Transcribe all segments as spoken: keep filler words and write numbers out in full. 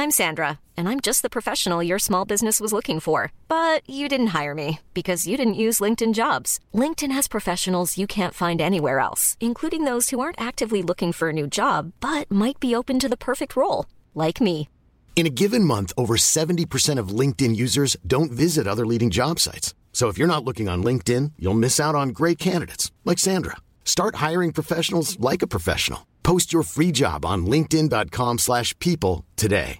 I'm Sandra, and I'm just the professional your small business was looking for. But you didn't hire me because you didn't use LinkedIn Jobs. LinkedIn has professionals you can't find anywhere else, including those who aren't actively looking for a new job, but might be open to the perfect role, like me. In a given month, over seventy percent of LinkedIn users don't visit other leading job sites. So if you're not looking on LinkedIn, you'll miss out on great candidates like Sandra. Start hiring professionals like a professional. Post your free job on linkedin.com slash people today.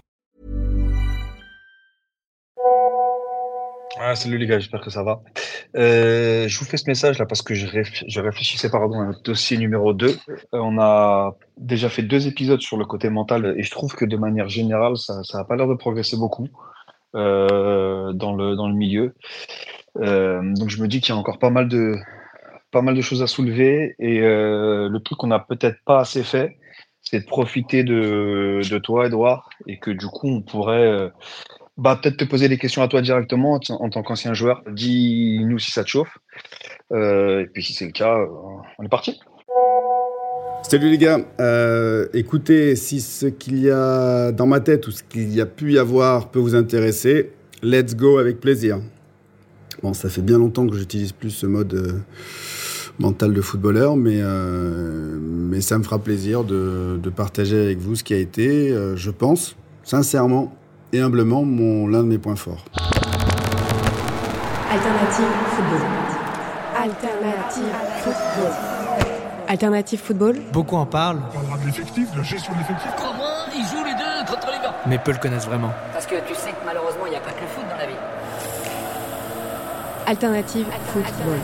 Ah, salut les gars, j'espère que ça va. Euh, je vous fais ce message là parce que je, réf- je réfléchissais pardon, à notre dossier numéro deux. Euh, on a déjà fait deux épisodes sur le côté mental et je trouve que de manière générale, ça n'a pas l'air de progresser beaucoup euh, dans, le, dans le milieu. Euh, donc je me dis qu'il y a encore pas mal de, pas mal de choses à soulever et euh, le truc qu'on n'a peut-être pas assez fait, c'est de profiter de, de toi, Edouard, et que du coup on pourrait euh, bah, peut-être te poser des questions à toi directement en, en tant qu'ancien joueur. Dis-nous si ça te chauffe. Euh, et puis si c'est le cas, euh, on est parti. Salut les gars, euh, écoutez, si ce qu'il y a dans ma tête ou ce qu'il y a pu y avoir peut vous intéresser, let's go avec plaisir. Bon, ça fait bien longtemps que j'utilise plus ce mode euh, mental de footballeur, mais, euh, mais ça me fera plaisir de, de partager avec vous ce qui a été, euh, je pense, sincèrement et humblement, mon, l'un de mes points forts. Alternative football. Alternative football. Alternative football. Beaucoup en parlent. On parlera de l'effectif, de la gestion de l'effectif. Comment ils jouent les deux contre les gars? Mais peu le connaissent vraiment. Parce que tu sais que malheureusement, il n'y a pas que le foot dans la vie. Alternative football.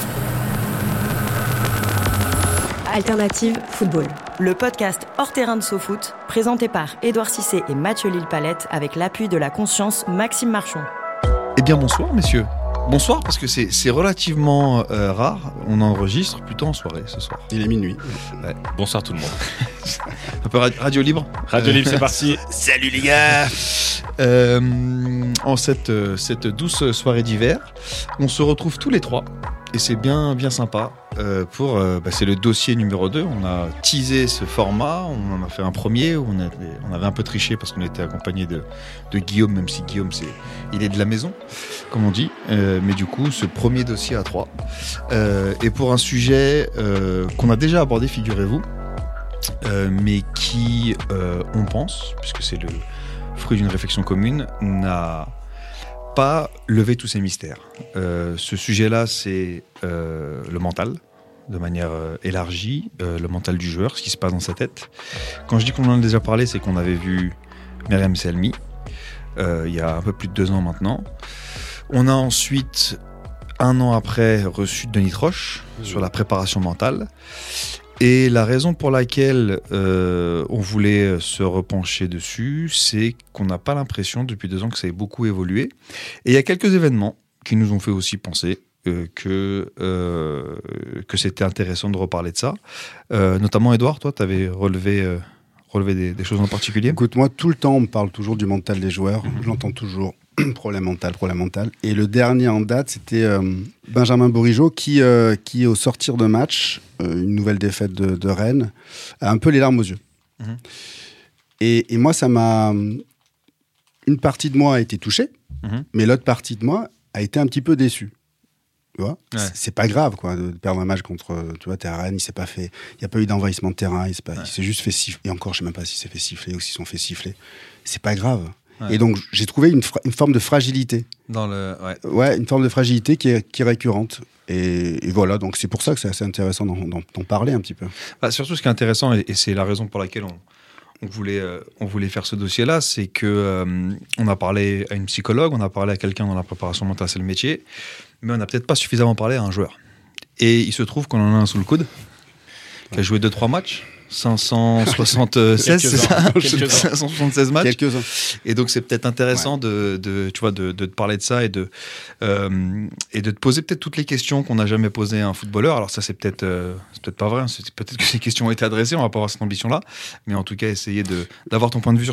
Alternative football. Le podcast Hors terrain de SoFoot, présenté par Édouard Cissé et Mathieu Lille-Palette, avec l'appui de la conscience Maxime Marchon. Eh bien bonsoir messieurs. Bonsoir parce que c'est, c'est relativement euh, rare. On enregistre plutôt en soirée ce soir. Il est minuit. Ouais. Bonsoir tout le monde. Un peu radio, radio libre. Radio libre, c'est parti. Salut les gars. Euh, en cette, cette douce soirée d'hiver, on se retrouve tous les trois. Et c'est bien, bien sympa. Euh, pour, euh, bah, c'est le dossier numéro deux. On a teasé ce format. On en a fait un premier où on, a, on avait un peu triché parce qu'on était accompagné de, de Guillaume, même si Guillaume, c'est, il est de la maison, comme on dit. Euh, mais du coup, ce premier dossier à trois. Euh, et pour un sujet euh, qu'on a déjà abordé, figurez-vous, euh, mais qui, euh, on pense, puisque c'est le fruit d'une réflexion commune, n'a pas levé tous ces mystères. Euh, ce sujet-là, c'est euh, le mental, de manière euh, élargie, euh, le mental du joueur, ce qui se passe dans sa tête. Quand je dis qu'on en a déjà parlé, c'est qu'on avait vu Myriam Selmi, euh, il y a un peu plus de deux ans maintenant. On a ensuite, un an après, reçu Denis Troche mmh. sur la préparation mentale. Et la raison pour laquelle euh, on voulait se repencher dessus, c'est qu'on n'a pas l'impression depuis deux ans que ça ait beaucoup évolué. Et il y a quelques événements qui nous ont fait aussi penser euh, que, euh, que c'était intéressant de reparler de ça. Euh, notamment, Edouard, toi, tu avais relevé, euh, relevé des, des choses en particulier. Écoute, moi, tout le temps, on me parle toujours du mental des joueurs. Mmh. Je l'entends toujours. Problème mental, problème mental. Et le dernier en date, c'était euh, Benjamin Bourigeaud qui, euh, qui, au sortir de match, euh, une nouvelle défaite de, de Rennes, a un peu les larmes aux yeux. Mmh. Et, et moi, ça m'a... Une partie de moi a été touchée, mmh. mais l'autre partie de moi a été un petit peu déçue. Tu vois, ouais. c'est, c'est pas grave quoi, de perdre un match contre... Tu vois, t'es à Rennes, il s'est pas fait... Il n'y a pas eu d'envahissement de terrain, il s'est, pas, ouais. il s'est juste fait siffler. Et encore, je sais même pas s'il s'est fait siffler ou s'ils sont fait siffler. C'est pas grave. Ouais. Et donc, j'ai trouvé une, fra- une forme de fragilité. Dans le, ouais. ouais, une forme de fragilité qui est, qui est récurrente. Et, et voilà, donc c'est pour ça que c'est assez intéressant d'en, d'en, d'en parler un petit peu. Bah, surtout, ce qui est intéressant, et, et c'est la raison pour laquelle on, on, voulait, euh, on voulait faire ce dossier-là, c'est qu'on euh, a parlé à une psychologue, on a parlé à quelqu'un dans la préparation mentale, c'est le métier, mais on n'a peut-être pas suffisamment parlé à un joueur. Et il se trouve qu'on en a un sous le coude, qui a joué deux trois matchs. cinq cent soixante-seize, c'est ça cinq cent soixante-seize matchs. Quelques-uns. Et donc, c'est peut-être intéressant ouais. de, de, tu vois, de, de te parler de ça et de, euh, et de te poser peut-être toutes les questions qu'on n'a jamais posées à un footballeur. Alors ça, c'est peut-être, euh, c'est peut-être pas vrai. Hein. C'est peut-être que ces questions ont été adressées. On va pas avoir cette ambition-là. Mais en tout cas, essayer de, d'avoir ton point de vue sur ça.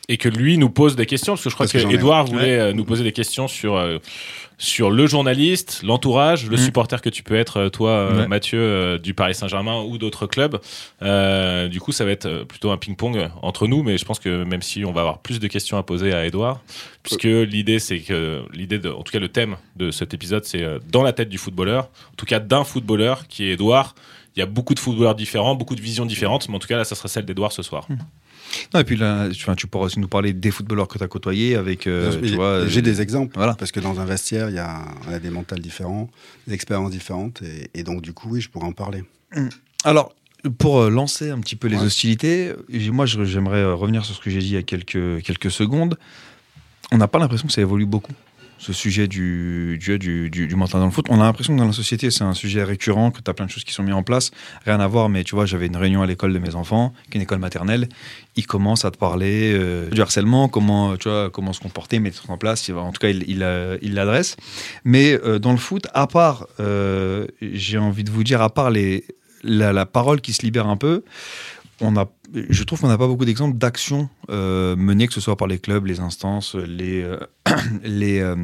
et que lui nous pose des questions, parce que je crois Parce que j'en ai. qu'Edouard voulait Ouais. euh, nous poser des questions sur, euh, sur le journaliste, l'entourage, le Mm. supporter que tu peux être, euh, toi, euh, Ouais. Mathieu, euh, du Paris Saint-Germain ou d'autres clubs. Euh, du coup, ça va être euh, plutôt un ping-pong entre nous, mais je pense que même si on va avoir plus de questions à poser à Edouard, puisque l'idée, c'est que, l'idée de, en tout cas, le thème de cet épisode, c'est euh, dans la tête du footballeur, en tout cas d'un footballeur qui est Edouard. Il y a beaucoup de footballeurs différents, beaucoup de visions différentes, mais en tout cas, là, ça sera celle d'Edouard ce soir. Mm. Non, et puis là, tu, enfin, tu pourras aussi nous parler des footballeurs que tu as côtoyés avec. Euh, J'ai- tu vois, J'ai euh, des exemples, voilà. parce que dans un vestiaire, il y a, on a des mentales différents, des expériences différentes, et, et donc du coup, oui, je pourrais en parler. Alors, pour euh, lancer un petit peu les Ouais. hostilités, j'ai- moi je- j'aimerais euh, revenir sur ce que j'ai dit il y a quelques, quelques secondes. On n'a pas l'impression que ça évolue beaucoup, ce sujet du, du, du, du, du mental dans le foot. On a l'impression que dans la société, c'est un sujet récurrent, que tu as plein de choses qui sont mises en place. Rien à voir, mais tu vois, j'avais une réunion à l'école de mes enfants, qui est une école maternelle. Ils commencent à te parler euh, du harcèlement, comment, tu vois, comment se comporter, mettre en place. En tout cas, il il, euh, il l'adresse. Mais euh, dans le foot, à part, euh, j'ai envie de vous dire, à part les, la, la parole qui se libère un peu, on a, je trouve qu'on n'a pas beaucoup d'exemples d'actions euh, menées, que ce soit par les clubs, les instances, les, euh, les, euh,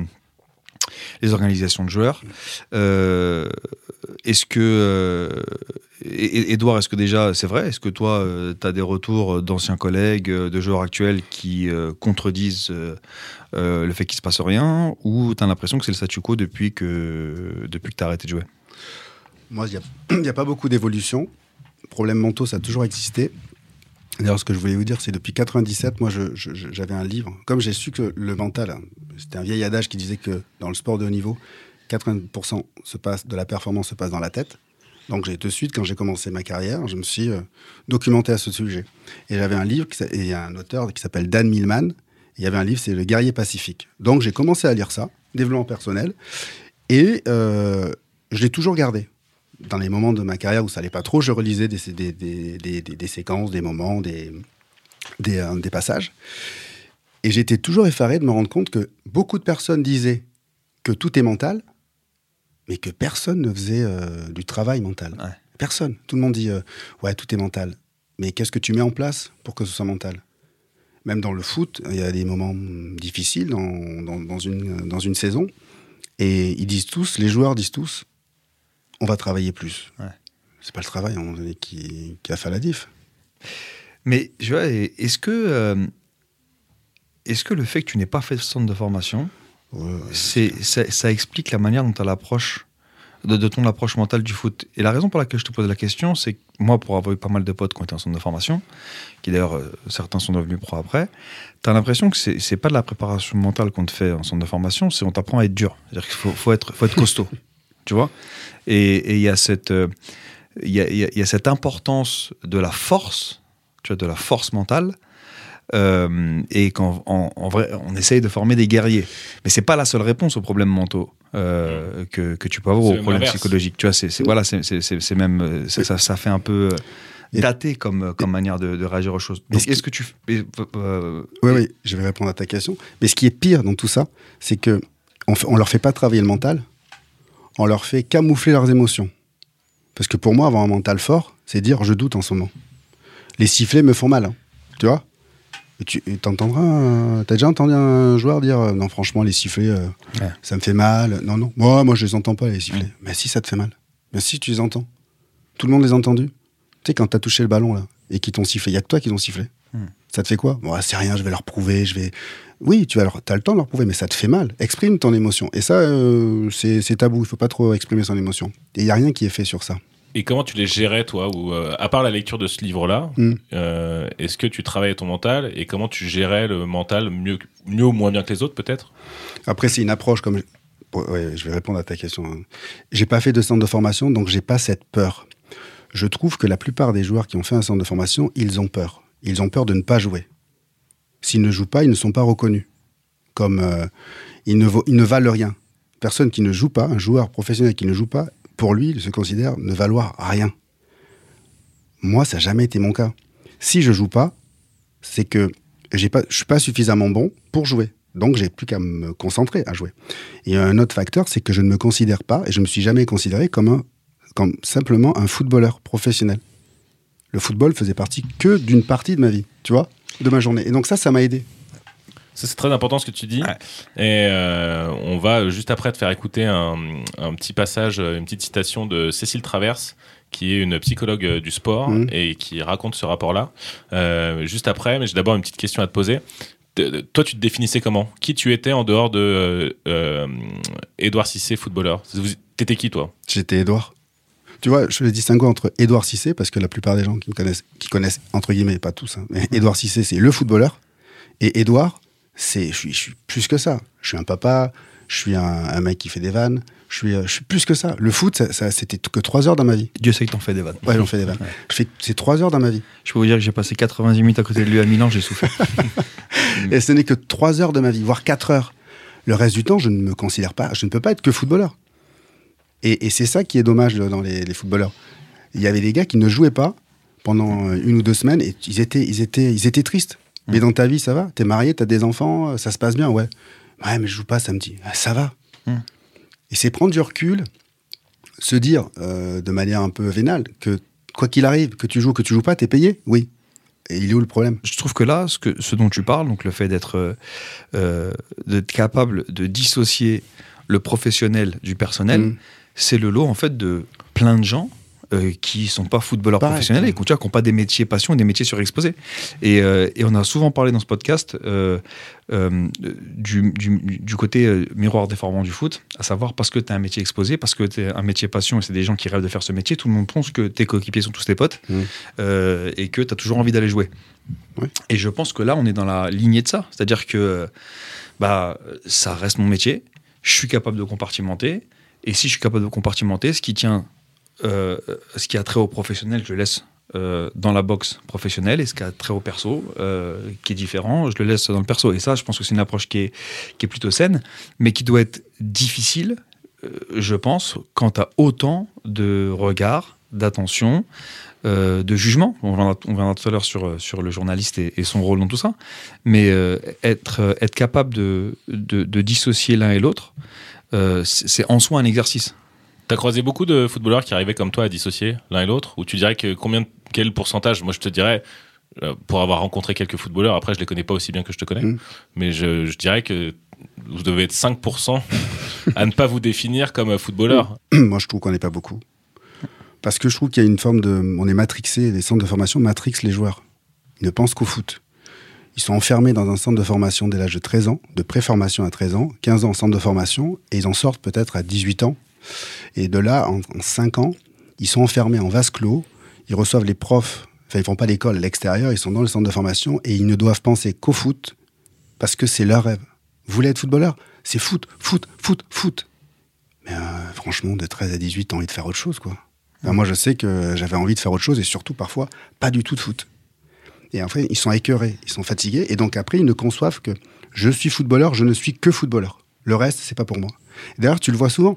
les organisations de joueurs. Euh, est-ce que, euh, Edouard, est-ce que déjà, c'est vrai, est-ce que toi, euh, tu as des retours d'anciens collègues, euh, de joueurs actuels qui euh, contredisent euh, euh, le fait qu'il ne se passe rien, ou tu as l'impression que c'est le statu quo depuis que, depuis que tu as arrêté de jouer? Moi, il n'y a, a pas beaucoup d'évolution. Problèmes mentaux, ça a toujours existé. D'ailleurs, ce que je voulais vous dire, c'est depuis quatre-vingt-dix-sept, moi, je, je, j'avais un livre. Comme j'ai su que le mental, c'était un vieil adage qui disait que dans le sport de haut niveau, quatre-vingts pour cent se passe, de la performance se passe dans la tête. Donc, j'ai, de suite, quand j'ai commencé ma carrière, je me suis euh, documenté à ce sujet. Et j'avais un livre, qui, et il y a un auteur qui s'appelle Dan Millman. Et il y avait un livre, c'est Le Guerrier Pacifique. Donc, j'ai commencé à lire ça, développement personnel. Et euh, je l'ai toujours gardé. Dans les moments de ma carrière où ça allait pas trop, je relisais des, des, des, des, des, des séquences, des moments, des, des, euh, des passages. Et j'étais toujours effaré de me rendre compte que beaucoup de personnes disaient que tout est mental, mais que personne ne faisait euh, du travail mental. Ouais. Personne. Tout le monde dit euh, « ouais, tout est mental ». Mais qu'est-ce que tu mets en place pour que ce soit mental ? Même dans le foot, il y a des moments difficiles dans, dans, dans, une, dans une saison. Et ils disent tous, les joueurs disent tous, on va travailler plus. Ouais. C'est pas le travail à un moment donné qui, qui a fait la diff. Mais je vois, est-ce que, euh, est-ce que le fait que tu n'aies pas fait de centre de formation, ouais, ouais, c'est, ça, ça explique la manière dont tu as l'approche, de, de ton approche mentale du foot? Et la raison pour laquelle je te pose la question, c'est que moi, pour avoir eu pas mal de potes qui ont été en centre de formation, qui d'ailleurs, euh, certains sont devenus pro après, tu as l'impression que c'est, c'est pas de la préparation mentale qu'on te fait en centre de formation, c'est on t'apprend à être dur. C'est-à-dire qu'il faut, faut, être, faut être costaud. Tu vois, et il y a cette il euh, y, a, y, a, y a cette importance de la force, tu vois, de la force mentale, euh, et qu'en en, en vrai on essaye de former des guerriers, mais c'est pas la seule réponse aux problèmes mentaux euh, que, que tu peux avoir, C'est aux problèmes l'inverse. psychologiques. Tu vois, c'est, c'est voilà, c'est, c'est, c'est même ça, ça, ça fait un peu daté comme comme manière de, de réagir aux choses. Donc, est-ce que tu euh, oui oui, je vais répondre à ta question. Mais ce qui est pire dans tout ça, c'est que on, fait, on leur fait pas travailler le mental. On leur fait camoufler leurs émotions. Parce que pour moi, avoir un mental fort, c'est dire « je doute en ce moment ». Les sifflets me font mal, hein, tu vois. Et tu et t'entendras, euh, t'as déjà entendu un joueur dire euh, « non, franchement, les sifflets, euh, ouais. ça me fait mal ». Non, non, moi, moi je les entends pas, les sifflets. Mmh. Mais si, ça te fait mal. Mais si, tu les entends. Tout le monde les a entendus. Tu sais, quand t'as touché le ballon, là, et qu'ils t'ont sifflé, il y a que toi qui t'ont sifflé. Mmh. Ça te fait quoi ? Bon, c'est rien, je vais leur prouver, je vais... Oui, tu as le temps de leur prouver, mais ça te fait mal. Exprime ton émotion. Et ça, euh, c'est, c'est tabou. Il ne faut pas trop exprimer son émotion. Et il n'y a rien qui est fait sur ça. Et comment tu les gérais, toi, ou euh, à part la lecture de ce livre-là, mm. euh, est-ce que tu travaillais ton mental et comment tu gérais le mental mieux, mieux ou moins bien que les autres, peut-être ? Après, c'est une approche comme... Ouais, je vais répondre à ta question. J'ai pas fait de centre de formation, donc j'ai pas cette peur. Je trouve que la plupart des joueurs qui ont fait un centre de formation, ils ont peur. Ils ont peur de ne pas jouer. S'ils ne jouent pas, ils ne sont pas reconnus. Comme euh, ils, ne vaut, ils ne valent rien. Personne qui ne joue pas, un joueur professionnel qui ne joue pas, pour lui, il se considère ne valoir rien. Moi, ça n'a jamais été mon cas. Si je joue pas, c'est que j'ai pas, je suis pas suffisamment bon pour jouer. Donc, j'ai plus qu'à me concentrer à jouer. Et un autre facteur, c'est que je ne me considère pas, et je ne me suis jamais considéré comme, un, comme simplement un footballeur professionnel. Le football faisait partie que d'une partie de ma vie, tu vois, de ma journée. Et donc ça, ça m'a aidé. Ça, c'est très important ce que tu dis. Ouais. Et euh, on va juste après te faire écouter un, un petit passage, une petite citation de Cécile Traverse, qui est une psychologue du sport mmh. et qui raconte ce rapport-là. Euh, juste après, mais j'ai d'abord une petite question à te poser. De, toi, tu te définissais comment ? Qui tu étais en dehors de euh, euh, Édouard Cissé, footballeur ? T'étais qui, toi ? J'étais Édouard. Tu vois, je fais le distinguo entre Édouard Cissé, parce que la plupart des gens qui me connaissent, qui connaissent entre guillemets, pas tous, hein, mais Édouard Cissé, c'est le footballeur. Et Édouard, c'est, je suis, je suis plus que ça. Je suis un papa, je suis un, un mec qui fait des vannes, je suis, je suis plus que ça. Le foot, ça, ça, c'était que trois heures dans ma vie. Dieu sait que t'en fais des vannes. Ouais, j'en fais des vannes. Ouais. Je fais, c'est trois heures dans ma vie. Je peux vous dire que j'ai passé quatre-vingt-dix minutes à côté de lui à Milan, j'ai souffert. Et ce n'est que trois heures de ma vie, voire quatre heures. Le reste du temps, je ne me considère pas, je ne peux pas être que footballeur. Et, et c'est ça qui est dommage dans les, les footballeurs. Il y avait des gars qui ne jouaient pas pendant une ou deux semaines et ils étaient, ils étaient, ils étaient tristes. Mmh. Mais dans ta vie, ça va ? T'es marié, t'as des enfants, ça se passe bien, ouais. Ouais, mais je joue pas samedi. Ah, ça va. Mmh. Et c'est prendre du recul, se dire euh, de manière un peu vénale que quoi qu'il arrive, que tu joues, que tu joues pas, t'es payé, oui. Et il est où le problème ? Je trouve que là, ce, que, ce dont tu parles, donc le fait d'être, euh, d'être capable de dissocier le professionnel du personnel, mmh. c'est le lot en fait de plein de gens euh, qui sont pas footballeurs Pareil, professionnels et qui n'ont pas des métiers passion, des métiers surexposés. Et, euh, et on a souvent parlé dans ce podcast euh, euh, du, du, du côté euh, miroir déformant du foot, à savoir parce que tu as un métier exposé, parce que tu as un métier passion et c'est des gens qui rêvent de faire ce métier, tout le monde pense que tes coéquipiers sont tous tes potes mmh. euh, et que tu as toujours envie d'aller jouer. Ouais. Et je pense que là, on est dans la lignée de ça. C'est-à-dire que bah, ça reste mon métier, je suis capable de compartimenter. Et si je suis capable de compartimenter, ce qui tient, euh, ce qui a trait au professionnel, je le laisse euh, dans la boxe professionnelle, et ce qui a trait au perso, euh, qui est différent, je le laisse dans le perso. Et ça, je pense que c'est une approche qui est, qui est plutôt saine, mais qui doit être difficile, euh, je pense, quand tu as autant de regards, d'attention, euh, de jugement. On viendra, on viendra tout à l'heure sur, sur le journaliste et, et son rôle dans tout ça. Mais euh, être, être capable de, de, de dissocier l'un et l'autre, Euh, c'est en soi un exercice. T'as croisé beaucoup de footballeurs qui arrivaient comme toi à dissocier l'un et l'autre, ou tu dirais que combien, quel pourcentage ? Moi je te dirais, euh, pour avoir rencontré quelques footballeurs, après je les connais pas aussi bien que je te connais, mmh. mais je, je dirais que vous devez être cinq pour cent à ne pas vous définir comme footballeur. Moi je trouve qu'on n'est pas beaucoup. Parce que je trouve qu'il y a une forme de... On est matrixé, les centres de formation matrixent les joueurs. Ils ne pensent qu'au foot. Ils sont enfermés dans un centre de formation dès l'âge de treize ans, de préformation à treize ans, quinze ans en centre de formation, et ils en sortent peut-être à dix-huit ans. Et de là, en, en cinq ans, ils sont enfermés en vase clos, ils reçoivent les profs, enfin ils ne font pas l'école à l'extérieur, ils sont dans le centre de formation, et ils ne doivent penser qu'au foot, parce que c'est leur rêve. Vous voulez être footballeur ? C'est foot, foot, foot, foot. Mais euh, franchement, de treize à dix-huit, t'as envie de faire autre chose, quoi. Ben, moi, je sais que j'avais envie de faire autre chose, et surtout, parfois, pas du tout de foot. Et après, ils sont écœurés, ils sont fatigués. Et donc après, ils ne conçoivent que je suis footballeur, je ne suis que footballeur. Le reste, c'est pas pour moi. Et d'ailleurs, tu le vois souvent.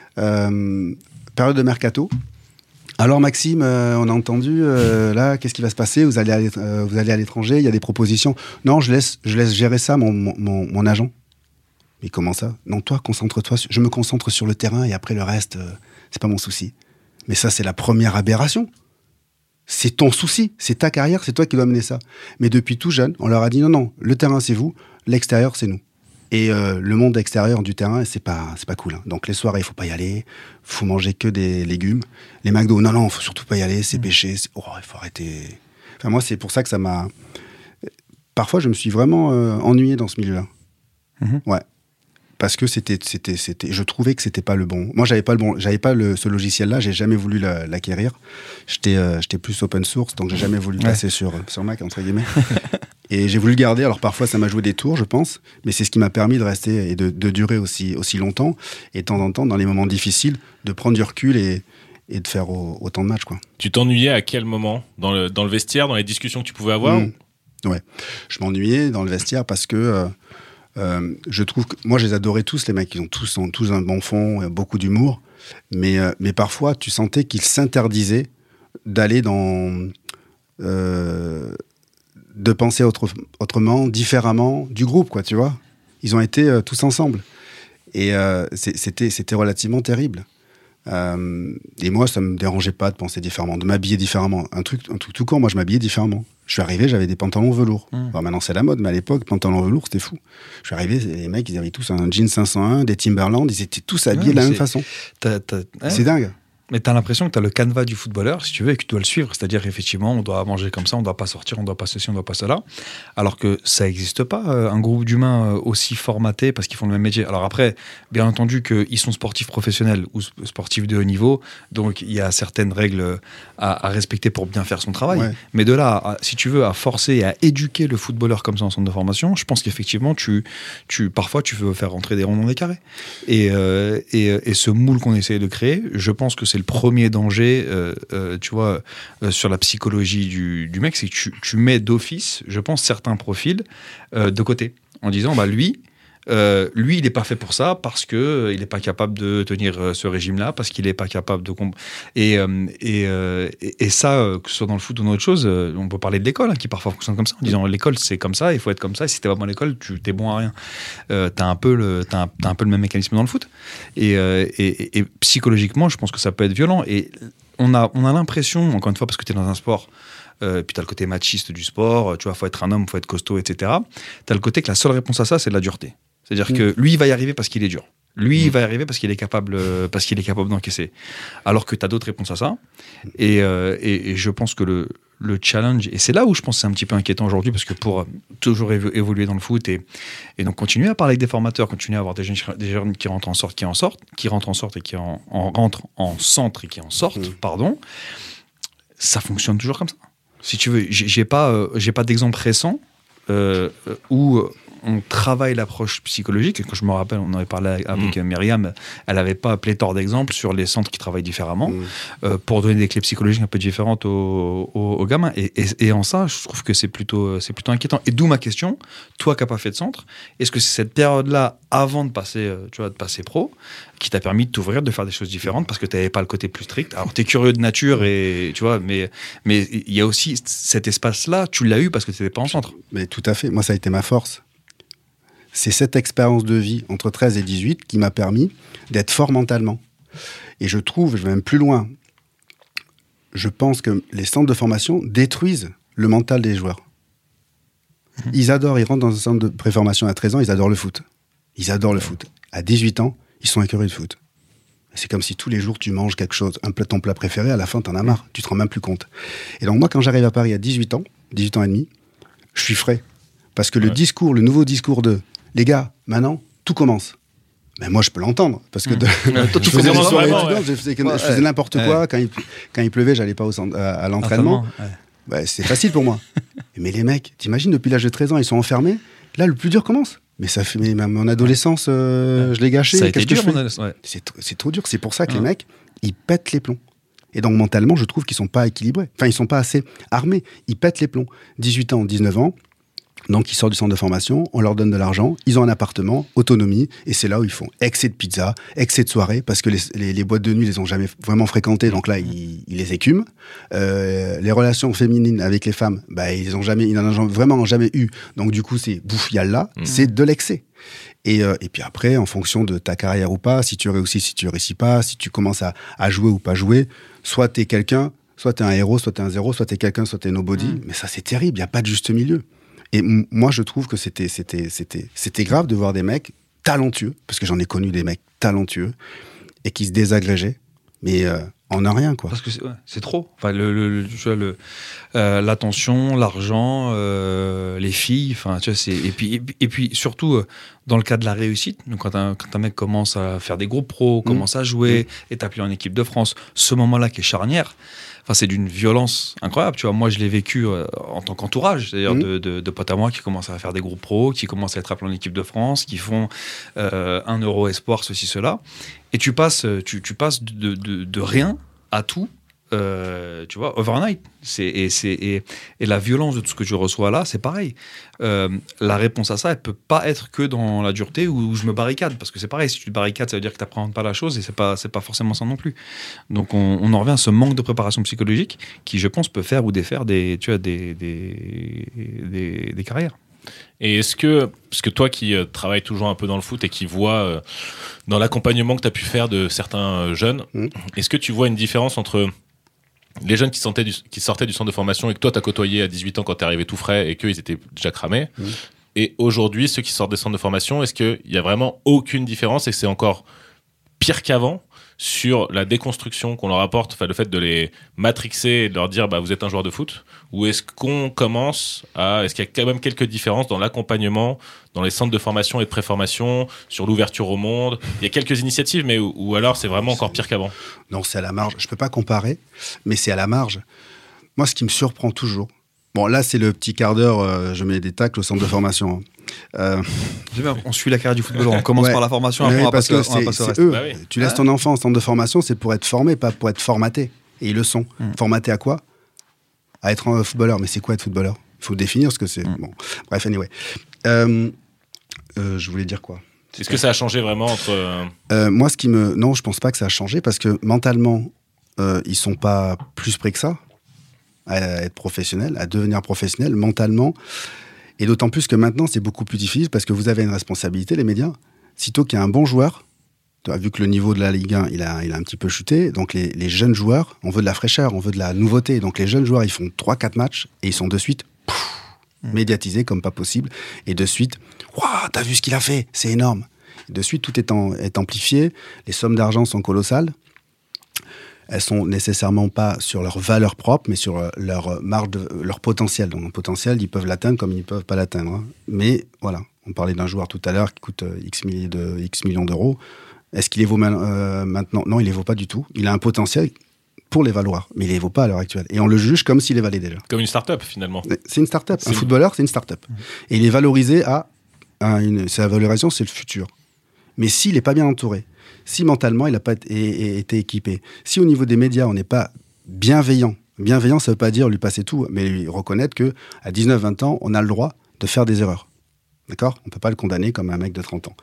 Euh, période de mercato. Alors Maxime, euh, on a entendu, euh, là, qu'est-ce qui va se passer ? Vous allez, à euh, vous allez à l'étranger, il y a des propositions. Non, je laisse, je laisse gérer ça, mon, mon, mon agent. Mais comment ça ? Non, toi, concentre-toi. Sur, je me concentre sur le terrain et après le reste, euh, c'est pas mon souci. Mais ça, c'est la première aberration. C'est ton souci, c'est ta carrière, c'est toi qui dois mener ça. Mais depuis tout jeune, on leur a dit non, non, le terrain c'est vous, l'extérieur c'est nous. Et euh, le monde extérieur du terrain, c'est pas, c'est pas cool. Hein. Donc les soirées, il faut pas y aller, faut manger que des légumes. Les McDo, non, non, faut surtout pas y aller, c'est péché. C'est... Oh, il faut arrêter. Enfin, moi, c'est pour ça que ça m'a. Parfois, je me suis vraiment euh, ennuyé dans ce milieu-là. Mm-hmm. Ouais. Parce que c'était, c'était, c'était, je trouvais que c'était pas le bon. Moi, j'avais pas le bon, j'avais pas le, ce logiciel-là. J'ai jamais voulu la, l'acquérir. J'étais, euh, j'étais plus open source, donc j'ai jamais voulu ouais. passer sur sur Mac entre guillemets. Et j'ai voulu le garder. Alors parfois, ça m'a joué des tours, je pense, mais c'est ce qui m'a permis de rester et de, de durer aussi aussi longtemps. Et de temps en temps, dans les moments difficiles, de prendre du recul et et de faire au, autant de matchs, quoi. Tu t'ennuyais à quel moment ? Dans le dans le vestiaire, dans les discussions que tu pouvais avoir ? Mmh. Ouais, je m'ennuyais dans le vestiaire parce que. Euh, Euh, je trouve que moi je les adorais tous, les mecs, ils ont tous, ont tous un bon fond, beaucoup d'humour, mais, euh, mais parfois tu sentais qu'ils s'interdisaient d'aller dans euh, de penser autre, autrement, différemment du groupe, quoi, tu vois. Ils ont été euh, tous ensemble et euh, c'est, c'était, c'était relativement terrible Euh, et moi, ça me dérangeait pas de penser différemment, de m'habiller différemment. Un truc, un truc tout court, moi, je m'habillais différemment. Je suis arrivé, j'avais des pantalons velours. Mmh. Enfin, maintenant, c'est la mode, mais à l'époque, pantalons velours, c'était fou. Je suis arrivé, les mecs, ils avaient tous un jean cinq cent un, des Timberland, ils étaient tous habillés ouais, de la même façon. T'as, t'as... Ouais. C'est dingue. Mais tu as l'impression que tu as le canevas du footballeur, si tu veux, et que tu dois le suivre. C'est-à-dire, effectivement, on doit manger comme ça, on ne doit pas sortir, on ne doit pas ceci, on ne doit pas cela. Alors que ça n'existe pas, euh, un groupe d'humains euh, aussi formatés parce qu'ils font le même métier. Alors après, bien entendu qu'ils sont sportifs professionnels ou sportifs de haut niveau, donc il y a certaines règles à, à respecter pour bien faire son travail. Ouais. Mais de là, à, si tu veux, à forcer et à éduquer le footballeur comme ça en centre de formation, je pense qu'effectivement, tu, tu, parfois, tu veux faire rentrer des ronds dans des carrés. Et, euh, et, et ce moule qu'on essaie de créer, je pense que c'est le premier danger, euh, euh, tu vois, euh, sur la psychologie du, du mec, c'est que tu, tu mets d'office, je pense, certains profils euh, de côté, en disant, bah lui, euh, lui, il n'est pas fait pour ça parce qu'il euh, n'est pas capable de tenir euh, ce régime-là, parce qu'il n'est pas capable de... Comp- et, euh, et, euh, et, et ça, euh, que ce soit dans le foot ou dans autre chose, euh, on peut parler de l'école, hein, qui parfois fonctionne comme ça, en disant, l'école, c'est comme ça, il faut être comme ça, et si t'es pas bon à l'école, tu t'es bon à rien. Euh, t'as, un peu le, t'as, un, t'as un peu le même mécanisme dans le foot. Et, euh, et, et, et psychologiquement, je pense que ça peut être violent. Et on a, on a l'impression, encore une fois, parce que t'es dans un sport... Euh, puis tu as le côté machiste du sport, tu vois, faut être un homme, faut être costaud, et cetera. Tu as le côté que la seule réponse à ça, c'est de la dureté. C'est-à-dire mmh. que lui, il va y arriver parce qu'il est dur. Lui, mmh. il va y arriver parce qu'il est capable, euh, parce qu'il est capable d'encaisser. Alors que tu as d'autres réponses à ça. Et, euh, et, et je pense que le, le challenge, et c'est là où je pense que c'est un petit peu inquiétant aujourd'hui, parce que pour toujours évo- évoluer dans le foot et, et donc continuer à parler avec des formateurs, continuer à avoir des jeunes, des jeunes qui rentrent en sorte, qui en sortent, qui rentrent en sorte et qui en, en rentrent en centre et qui en sortent, mmh. pardon, ça fonctionne toujours comme ça. Si tu veux, j'ai pas, euh, j'ai pas d'exemple récent euh, où on travaille l'approche psychologique. Quand je me rappelle, on avait parlé avec mmh. Myriam, elle avait pas pléthore d'exemples sur les centres qui travaillent différemment mmh. euh, pour donner des clés psychologiques un peu différentes aux, aux, aux gamins. Et, et, et en ça, je trouve que c'est plutôt, c'est plutôt inquiétant. Et d'où ma question, toi qui n'as pas fait de centre, est-ce que c'est cette période-là, avant de passer, tu vois, de passer pro, qui t'a permis de t'ouvrir, de faire des choses différentes parce que tu n'avais pas le côté plus strict. Alors, tu es curieux de nature, et, tu vois, mais mais il y a aussi cet espace-là, tu l'as eu parce que tu n'étais pas en centre. Mais tout à fait. Moi, ça a été ma force. C'est cette expérience de vie entre treize et dix-huit qui m'a permis d'être fort mentalement. Et je trouve, je vais même plus loin, je pense que les centres de formation détruisent le mental des joueurs. Mmh. Ils adorent, ils rentrent dans un centre de préformation à treize ans, ils adorent le foot. Ils adorent le foot. À dix-huit ans, ils sont écœurés de foot. C'est comme si tous les jours tu manges quelque chose, un plat, ton plat préféré, à la fin t'en as marre, tu te rends même plus compte. Et donc moi, quand j'arrive à Paris à dix-huit ans, dix-huit ans et demi, je suis frais. Parce que ouais. le discours, le nouveau discours de les gars, maintenant, tout commence. Mais moi, je peux l'entendre. Parce que de, mmh. je faisais, vraiment, soirées vraiment, ouais. je faisais, je faisais ouais. n'importe quoi. Ouais. Quand, il, quand il pleuvait, j'allais pas au centre, à, à l'entraînement. Ouais. Bah, c'est facile pour moi. Mais les mecs, t'imagines, depuis l'âge de treize ans, ils sont enfermés. Là, le plus dur commence. Mais ça fait mais mon adolescence, euh, ouais. je l'ai gâché. Ça a été dur, que mon adolescence. Ouais. C'est, c'est trop dur. C'est pour ça que ouais. les mecs, ils pètent les plombs. Et donc, mentalement, je trouve qu'ils sont pas équilibrés. Enfin, ils sont pas assez armés. Ils pètent les plombs. dix-huit ans, dix-neuf ans. Donc, ils sortent du centre de formation, on leur donne de l'argent, ils ont un appartement, autonomie, et c'est là où ils font excès de pizza, excès de soirée, parce que les, les, les boîtes de nuit, ils les ont jamais vraiment fréquentées, donc là, ils, ils les écument. Euh, les relations féminines avec les femmes, bah, ils ont jamais, ils n'en ont vraiment jamais eu. Donc, du coup, c'est bouffe yalla, mmh. c'est de l'excès. Et, euh, et puis après, en fonction de ta carrière ou pas, si tu réussis, si tu réussis pas, si tu commences à, à jouer ou pas jouer, soit t'es quelqu'un, soit t'es un héros, soit t'es un zéro, soit t'es quelqu'un, soit t'es nobody. Mmh. Mais ça, c'est terrible, il n'y a pas de juste milieu. Et m- moi, je trouve que c'était, c'était, c'était, c'était grave de voir des mecs talentueux, parce que j'en ai connu des mecs talentueux, et qui se désagrégeaient, mais euh, en un rien, quoi. Parce que c'est, ouais, c'est trop. Enfin, le, le, le, tu vois, le, euh, l'attention, l'argent, euh, les filles, enfin, tu vois, c'est... Et puis, et puis, et puis surtout, euh, dans le cas de la réussite, donc quand, un, quand un mec commence à faire des groupes pros, mmh. commence à jouer, mmh. est appelé en équipe de France, ce moment-là qui est charnière, enfin, c'est d'une violence incroyable. Tu vois, moi, je l'ai vécu euh, en tant qu'entourage, c'est-à-dire mmh. de, de, de potes à moi qui commencent à faire des groupes pros, qui commencent à être appelés en équipe de France, qui font euh, un euro espoir, ceci, cela. Et tu passes, tu, tu passes de, de, de rien à tout, euh, tu vois, overnight. C'est, et, c'est, et, et la violence de tout ce que je reçois là, c'est pareil. Euh, la réponse à ça, elle peut pas être que dans la dureté où je me barricade, parce que c'est pareil, si tu te barricades, ça veut dire que tu n'apprends pas la chose, et c'est pas, c'est pas forcément ça non plus. Donc on, on en revient à ce manque de préparation psychologique qui, je pense, peut faire ou défaire des, tu vois, des, des, des, des carrières. Et est-ce que, parce que toi qui euh, travailles toujours un peu dans le foot et qui vois euh, dans l'accompagnement que tu as pu faire de certains euh, jeunes, mmh. est-ce que tu vois une différence entre les jeunes qui sortaient du, qui sortaient du centre de formation et que toi tu as côtoyé à dix-huit ans quand tu es arrivé tout frais et qu'ils étaient déjà cramés, mmh. et aujourd'hui ceux qui sortent des centres de formation, est-ce qu'il y a vraiment aucune différence et que c'est encore pire qu'avant sur la déconstruction qu'on leur apporte, enfin le fait de les matrixer et de leur dire bah vous êtes un joueur de foot, ou est-ce qu'on commence à, est-ce qu'il y a quand même quelques différences dans l'accompagnement, dans les centres de formation et de préformation, sur l'ouverture au monde, il y a quelques initiatives, mais ou, ou alors c'est vraiment encore pire qu'avant? Non, c'est à la marge. Je peux pas comparer, mais c'est à la marge. Moi, ce qui me surprend toujours. Bon, là, c'est le petit quart d'heure. Euh, je mets des tacles au centre de formation. Euh... On suit la carrière du footballeur. On commence ouais. par la formation, après on va passer au reste. Eux. Bah oui. Tu laisses ton enfant en centre de formation, c'est pour être formé, pas pour être formaté. Et ils le sont. Mm. Formaté à quoi? À être un footballeur. Mais c'est quoi être footballeur? Il faut définir ce que c'est. Mm. Bon. Bref, anyway. Euh, euh, je voulais dire quoi? Est-ce que ça a changé vraiment entre... Euh, moi, ce qui me... Non, je pense pas que ça a changé parce que mentalement, euh, ils sont pas plus près que ça à être professionnels, à devenir professionnels mentalement. Et d'autant plus que maintenant, c'est beaucoup plus difficile parce que vous avez une responsabilité, les médias. Sitôt qu'il y a un bon joueur, vu que le niveau de la Ligue un, il a, il a un petit peu chuté, donc les, les jeunes joueurs, on veut de la fraîcheur, on veut de la nouveauté. Donc les jeunes joueurs, ils font trois quatre matchs et ils sont de suite pouf, mmh. médiatisés comme pas possible. Et de suite, waouh, t'as vu ce qu'il a fait, c'est énorme. Et de suite, tout est, en, est amplifié, les sommes d'argent sont colossales. Elles sont nécessairement pas sur leur valeur propre, mais sur leur marge, de, leur potentiel. Donc, le potentiel, ils peuvent l'atteindre comme ils ne peuvent pas l'atteindre. Hein. Mais voilà, on parlait d'un joueur tout à l'heure qui coûte X, milliers de, X millions d'euros. Est-ce qu'il les vaut euh, maintenant? Non, il les vaut pas du tout. Il a un potentiel pour les valoir, mais il les vaut pas à l'heure actuelle. Et on le juge comme s'il les valait déjà. Comme une start-up, finalement. C'est une start-up. C'est un une... footballeur, c'est une start-up. Mmh. Et il est valorisé à, à une... Sa valorisation, c'est le futur. Mais s'il n'est pas bien entouré, si mentalement il n'a pas été, été équipé, si au niveau des médias on n'est pas bienveillant, bienveillant ça ne veut pas dire lui passer tout, mais lui reconnaître qu'à dix-neuf vingt ans, on a le droit de faire des erreurs. D'accord? On ne peut pas le condamner comme un mec de trente ans.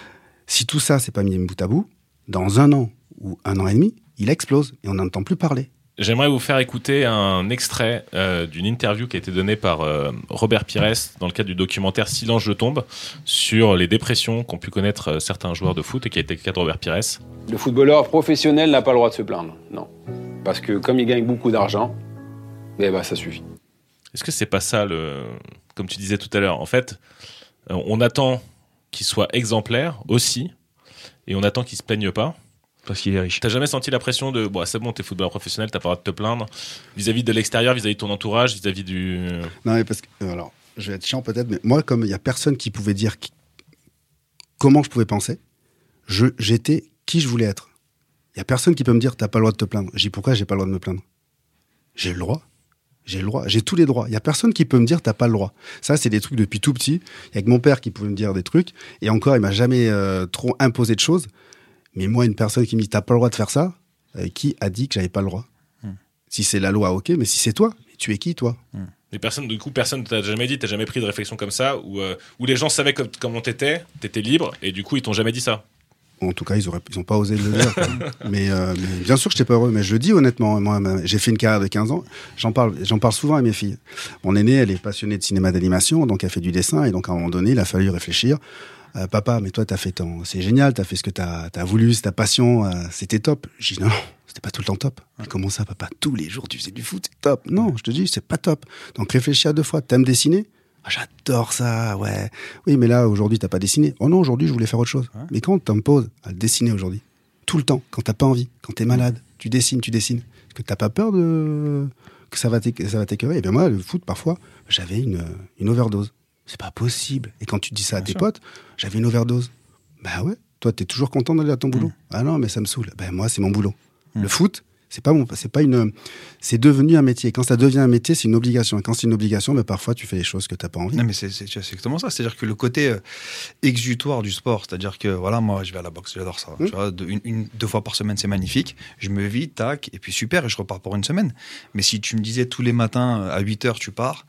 Si tout ça, c'est pas mis bout à bout, dans un an ou un an et demi, il explose et on n'entend plus parler. J'aimerais vous faire écouter un extrait euh, d'une interview qui a été donnée par euh, Robert Pires dans le cadre du documentaire Silence je tombe sur les dépressions qu'ont pu connaître euh, certains joueurs de foot et qui a été le cas de Robert Pires. Le footballeur professionnel n'a pas le droit de se plaindre, non. Parce que comme il gagne beaucoup d'argent, eh ben, ça suffit. Est-ce que c'est pas ça, le... comme tu disais tout à l'heure, en fait, euh, on attend qu'il soit exemplaire aussi et on attend qu'il se plaigne pas. Parce qu'il est riche. T'as jamais senti la pression de bon, c'est bon, t'es footballeur professionnel, t'as pas le droit de te plaindre vis-à-vis de l'extérieur, vis-à-vis de ton entourage, vis-à-vis du. Non, mais parce que. Alors, je vais être chiant peut-être, mais moi, comme il y a personne qui pouvait dire qui... comment je pouvais penser, je, j'étais qui je voulais être. Il y a personne qui peut me dire t'as pas le droit de te plaindre. Je dis pourquoi j'ai pas le droit de me plaindre? J'ai le droit. J'ai le droit. J'ai tous les droits. Il y a personne qui peut me dire t'as pas le droit. Ça, c'est des trucs depuis tout petit. Il y a que mon père qui pouvait me dire des trucs. Et encore, il m'a jamais euh, trop imposé de choses. Mais moi, une personne qui me dit t'as pas le droit de faire ça, euh, qui a dit que j'avais pas le droit? hmm. Si c'est la loi, ok, mais si c'est toi, tu es qui, toi? hmm. Les personnes, du coup, personne t'a jamais dit, t'as jamais pris de réflexion comme ça, où, euh, où les gens savaient comme, comment t'étais, t'étais libre, et du coup, ils t'ont jamais dit ça? En tout cas, ils auraient, ils ont pas osé le dire. mais, euh, mais bien sûr que j'étais pas heureux, mais je le dis honnêtement. Moi, j'ai fait une carrière de quinze ans. J'en parle, j'en parle souvent à mes filles. Mon aînée, elle est passionnée de cinéma d'animation, donc elle fait du dessin, et donc à un moment donné, il a fallu réfléchir. Euh, papa, mais toi, t'as fait ton, c'est génial, t'as fait ce que t'as, t'as voulu, c'est ta passion, euh, c'était top. J'ai dit non, non, c'était pas tout le temps top. Mais comment ça, papa? Tous les jours, tu faisais du foot, c'est top. Non, je te dis, c'est pas top. Donc réfléchis à deux fois. T'aimes dessiner? Ah, j'adore ça, ouais. Oui, mais là, aujourd'hui, t'as pas dessiné. Oh non, aujourd'hui, je voulais faire autre chose. Ouais. Mais quand t'imposes à le dessiner aujourd'hui, tout le temps, quand t'as pas envie, quand t'es malade, tu dessines, tu dessines. Est-ce que t'as pas peur de que ça va t'écœurer? Et bien moi, le foot, parfois, j'avais une, une overdose. C'est pas possible. Et quand tu dis ça à tes potes, j'avais une overdose. Bah ouais, toi, t'es toujours content d'aller à ton boulot. Mmh. Ah non, mais ça me saoule. Ben moi, c'est mon boulot. Mmh. Le foot, c'est pas mon, c'est pas une, c'est devenu un métier. Quand ça devient un métier, c'est une obligation. Et quand c'est une obligation, ben parfois, tu fais les choses que t'as pas envie. Non, mais c'est, c'est, c'est exactement ça. C'est-à-dire que le côté euh, exutoire du sport, c'est-à-dire que voilà, moi, je vais à la boxe, j'adore ça. Mmh. Tu vois, de, une, une, deux fois par semaine, c'est magnifique. Je me vide, tac, et puis super, et je repars pour une semaine. Mais si tu me disais tous les matins à huit heures, tu pars,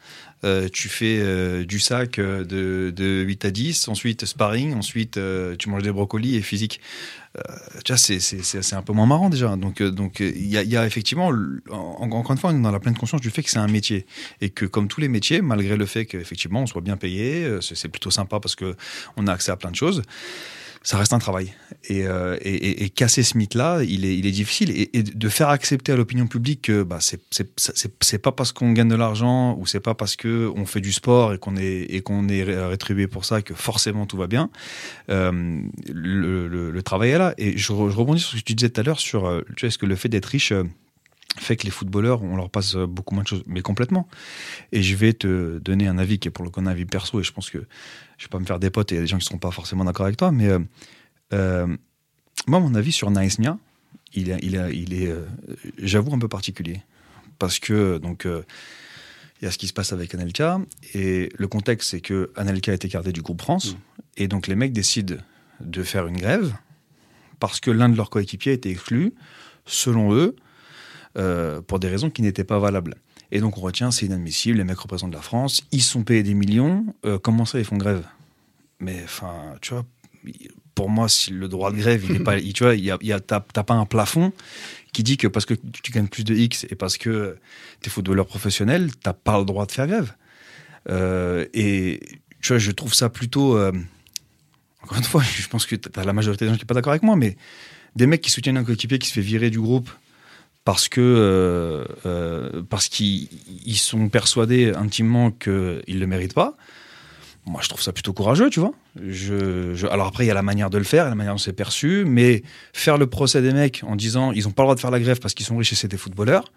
euh, tu fais euh, du sac euh, de, de huit à dix, ensuite sparring, ensuite euh, tu manges des brocolis et physique. Euh, tu vois, c'est, c'est, c'est, c'est un peu moins marrant déjà. Donc, euh, donc il y a, y a effectivement, en, encore une fois, on a la pleine conscience du fait que c'est un métier et que comme tous les métiers, malgré le fait qu'effectivement on soit bien payé, euh, c'est, c'est plutôt sympa parce que on a accès à plein de choses. Ça reste un travail. Et, euh, et, et, et casser ce mythe-là, il est, il est difficile. Et, et de faire accepter à l'opinion publique que bah, c'est, c'est, c'est, c'est pas parce qu'on gagne de l'argent ou c'est pas parce qu'on fait du sport et qu'on est, et qu'on est rétribué pour ça que forcément tout va bien. Euh, le, le, le travail est là. Et je, je rebondis sur ce que tu disais tout à l'heure sur tu sais, est-ce que le fait d'être riche euh, fait que les footballeurs, on leur passe beaucoup moins de choses, mais complètement. Et je vais te donner un avis qui est pour le coup un avis perso, et je pense que je vais pas me faire des potes, et il y a des gens qui ne seront pas forcément d'accord avec toi, mais euh, euh, moi, mon avis sur Naïs Nia, il est, il est, il est euh, j'avoue, un peu particulier. Parce que, donc, euh, il y a ce qui se passe avec Anelka, et le contexte, c'est que Anelka est écarté du groupe France, mmh. et donc les mecs décident de faire une grève, parce que l'un de leurs coéquipiers a été exclu, selon eux, Euh, pour des raisons qui n'étaient pas valables. Et donc on retient, c'est inadmissible, les mecs représentent la France, ils sont payés des millions, euh, comment ça ils font grève? Mais enfin, tu vois, pour moi, si le droit de grève, il est pas, il, tu vois, il y a, il y a, t'as, t'as pas un plafond qui dit que parce que tu gagnes plus de X et parce que t'es footballeur professionnel, t'as pas le droit de faire grève. Euh, et tu vois, je trouve ça plutôt, euh, encore une fois, je pense que t'as la majorité des gens qui sont pas d'accord avec moi, mais des mecs qui soutiennent un coéquipier qui se fait virer du groupe parce que euh, euh, parce qu'ils ils sont persuadés intimement qu'ils ne le méritent pas. Moi, je trouve ça plutôt courageux, tu vois. Je, je, alors après, il y a la manière de le faire, la manière dont c'est perçu, mais faire le procès des mecs en disant ils n'ont pas le droit de faire la grève parce qu'ils sont riches et c'est des footballeurs,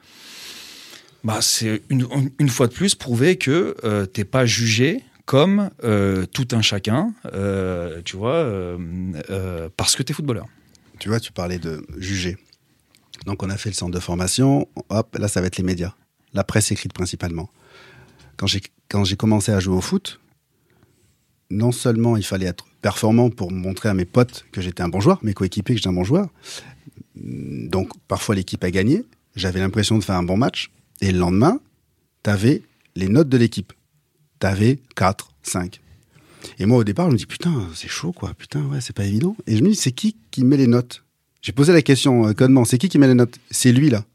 bah, c'est une, une fois de plus prouver que euh, t'es pas jugé comme euh, tout un chacun, euh, tu vois, euh, euh, parce que t'es footballeur. Tu vois, tu parlais de juger. Donc on a fait le centre de formation, hop, là ça va être les médias, la presse écrite principalement. Quand j'ai, quand j'ai commencé à jouer au foot, non seulement il fallait être performant pour montrer à mes potes que j'étais un bon joueur, mes coéquipiers que j'étais un bon joueur, donc parfois l'équipe a gagné, j'avais l'impression de faire un bon match, et le lendemain, t'avais les notes de l'équipe, t'avais quatre, cinq. Et moi au départ je me dis putain c'est chaud quoi, putain ouais c'est pas évident, et je me dis c'est qui qui met les notes? J'ai posé la question, euh, codement, c'est qui qui met les notes? C'est lui, là.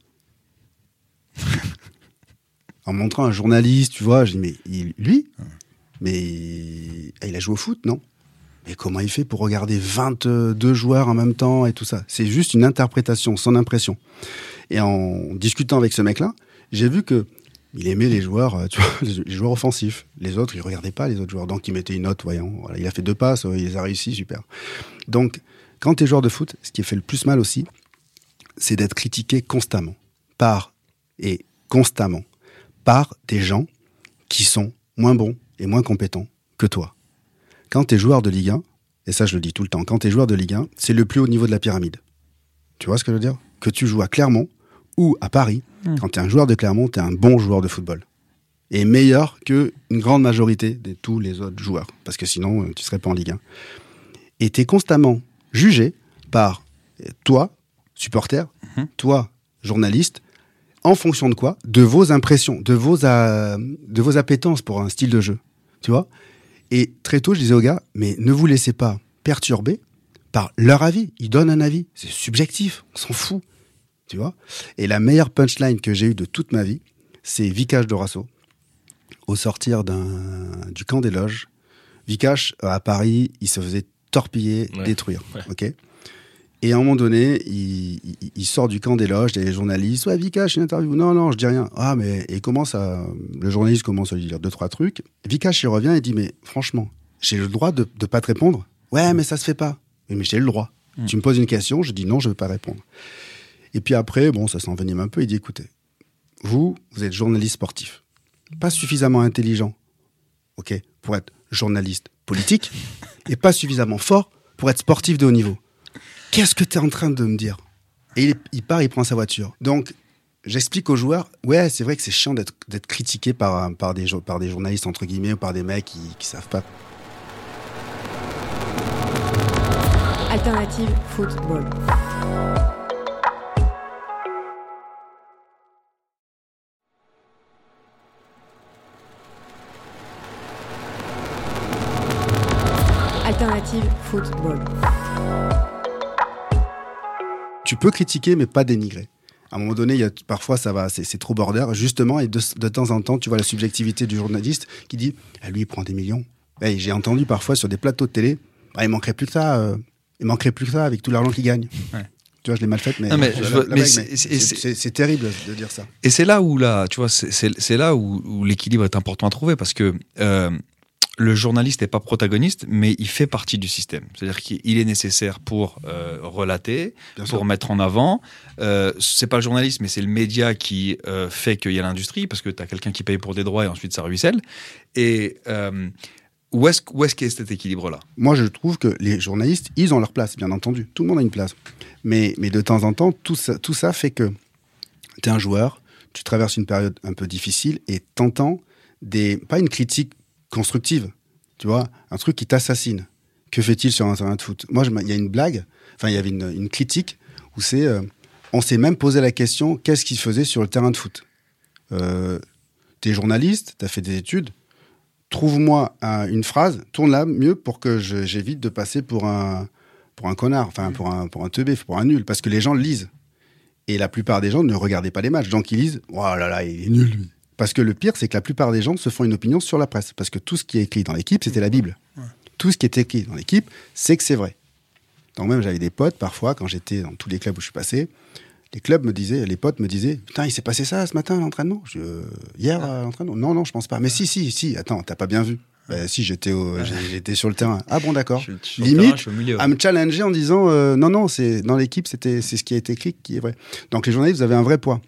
En montrant un journaliste, tu vois, je dis, mais il, lui? Mais il, il a joué au foot, non? Mais comment il fait pour regarder vingt-deux joueurs en même temps et tout ça? C'est juste une interprétation, son impression. Et en discutant avec ce mec-là, j'ai vu que il aimait les joueurs, tu vois, les joueurs offensifs. Les autres, il regardait pas les autres joueurs. Donc, il mettait une note, voyons. Voilà, il a fait deux passes, il les a réussi, super. Donc, quand tu es joueur de foot, ce qui fait le plus mal aussi, c'est d'être critiqué constamment, par, et constamment, par des gens qui sont moins bons et moins compétents que toi. Quand tu es joueur de Ligue un, et ça je le dis tout le temps, quand tu es joueur de Ligue un, c'est le plus haut niveau de la pyramide. Tu vois ce que je veux dire? Que tu joues à Clermont ou à Paris, mmh. quand tu es un joueur de Clermont, tu es un bon joueur de football. Et meilleur qu'une grande majorité de tous les autres joueurs, parce que sinon tu ne serais pas en Ligue un. Et tu es constamment jugé par toi, supporter, mmh. toi, journaliste, en fonction de quoi? De vos impressions, de vos, euh, de vos appétences pour un style de jeu. Tu vois? Et très tôt, je disais aux gars, mais ne vous laissez pas perturber par leur avis. Ils donnent un avis. C'est subjectif. On s'en fout. Tu vois? Et la meilleure punchline que j'ai eue de toute ma vie, c'est Vikash Dorasso. Au sortir d'un, du camp des loges, Vikash, à Paris, il se faisait torpiller, ouais. détruire. Ouais. Ok. Et à un moment donné, il, il, il sort du camp des loges, des journalistes. Ouais, Vikash, une interview. Non, non, je dis rien. Ah, mais et commence à, le journaliste commence à lui dire deux, trois trucs. Vikash, il revient et dit, mais franchement, j'ai le droit de, de pas te répondre? Ouais, mais ça se fait pas. Mais, mais j'ai le droit. Mmh. Tu me poses une question, je dis non, je veux pas répondre. Et puis après, bon, ça s'envenime un peu. Il dit, écoutez, vous, vous êtes journaliste sportif. Pas suffisamment intelligent, ok, pour être journaliste politique, et pas suffisamment fort pour être sportif de haut niveau. Qu'est-ce que tu es en train de me dire? Et il, il part, il prend sa voiture. Donc, j'explique aux joueurs, ouais, c'est vrai que c'est chiant d'être, d'être critiqué par, par, des, par des journalistes, entre guillemets, ou par des mecs qui ne savent pas. Alternative football. Alternative football. Tu peux critiquer, mais pas dénigrer. À un moment donné, il y a, parfois, ça va, c'est, c'est trop border, justement, et de, de temps en temps, tu vois la subjectivité du journaliste qui dit ah, lui, il prend des millions. Hey, j'ai entendu parfois sur des plateaux de télé, bah, il manquerait plus que ça, euh, il manquerait plus que ça avec tout l'argent qu'il gagne. Ouais. Tu vois, je l'ai mal faite, mais, non, mais, je, je, la, la mais, blague, c'est, mais c'est, c'est, c'est, c'est terrible de dire ça. Et c'est là où, là, tu vois, c'est, c'est, c'est là où, où l'équilibre est important à trouver, parce que euh, le journaliste n'est pas protagoniste, mais il fait partie du système. C'est-à-dire qu'il est nécessaire pour euh, relater, Bien pour sûr. mettre en avant. Euh, c'est pas le journaliste, mais c'est le média qui euh, fait qu'il y a l'industrie, parce que tu as quelqu'un qui paye pour des droits et ensuite ça ruisselle. Et euh, où est-ce, où est-ce qu'est cet équilibre-là ? Moi, je trouve que les journalistes, ils ont leur place, bien entendu. Tout le monde a une place. Mais, mais de temps en temps, tout ça, tout ça fait que tu es un joueur, tu traverses une période un peu difficile et t'entends des, pas une critique constructive, tu vois, un truc qui t'assassine. Que fait-il sur un terrain de foot ? Moi, il y a une blague, enfin, il y avait une, une critique où c'est, euh, on s'est même posé la question, qu'est-ce qu'il faisait sur le terrain de foot ? euh, T'es journaliste, t'as fait des études, trouve-moi un, une phrase, tourne-la mieux pour que je, j'évite de passer pour un, pour un connard, enfin, pour un, pour un teubé, pour un nul, parce que les gens le lisent. Et la plupart des gens ne regardaient pas les matchs, donc ils lisent, oh là là, il est nul, lui. Parce que le pire, c'est que la plupart des gens se font une opinion sur la presse. Parce que tout ce qui est écrit dans l'équipe, c'était la Bible. Ouais. Tout ce qui est écrit dans l'équipe, c'est que c'est vrai. Donc même, j'avais des potes, parfois, quand j'étais dans tous les clubs où je suis passé, les clubs me disaient, les potes me disaient, putain, il s'est passé ça ce matin à l'entraînement je, euh, Hier à l'entraînement Non, non, je pense pas. Mais si, si, si, attends, t'as pas bien vu. Ben, si, j'étais, au, j'étais sur le terrain. Ah bon, d'accord. Je, je Limite, terrain, milieu, ouais. à me challenger en disant, euh, non, non, c'est, dans l'équipe, c'était, c'est ce qui a été écrit qui est vrai. Donc les journalistes, vous avez un vrai poids.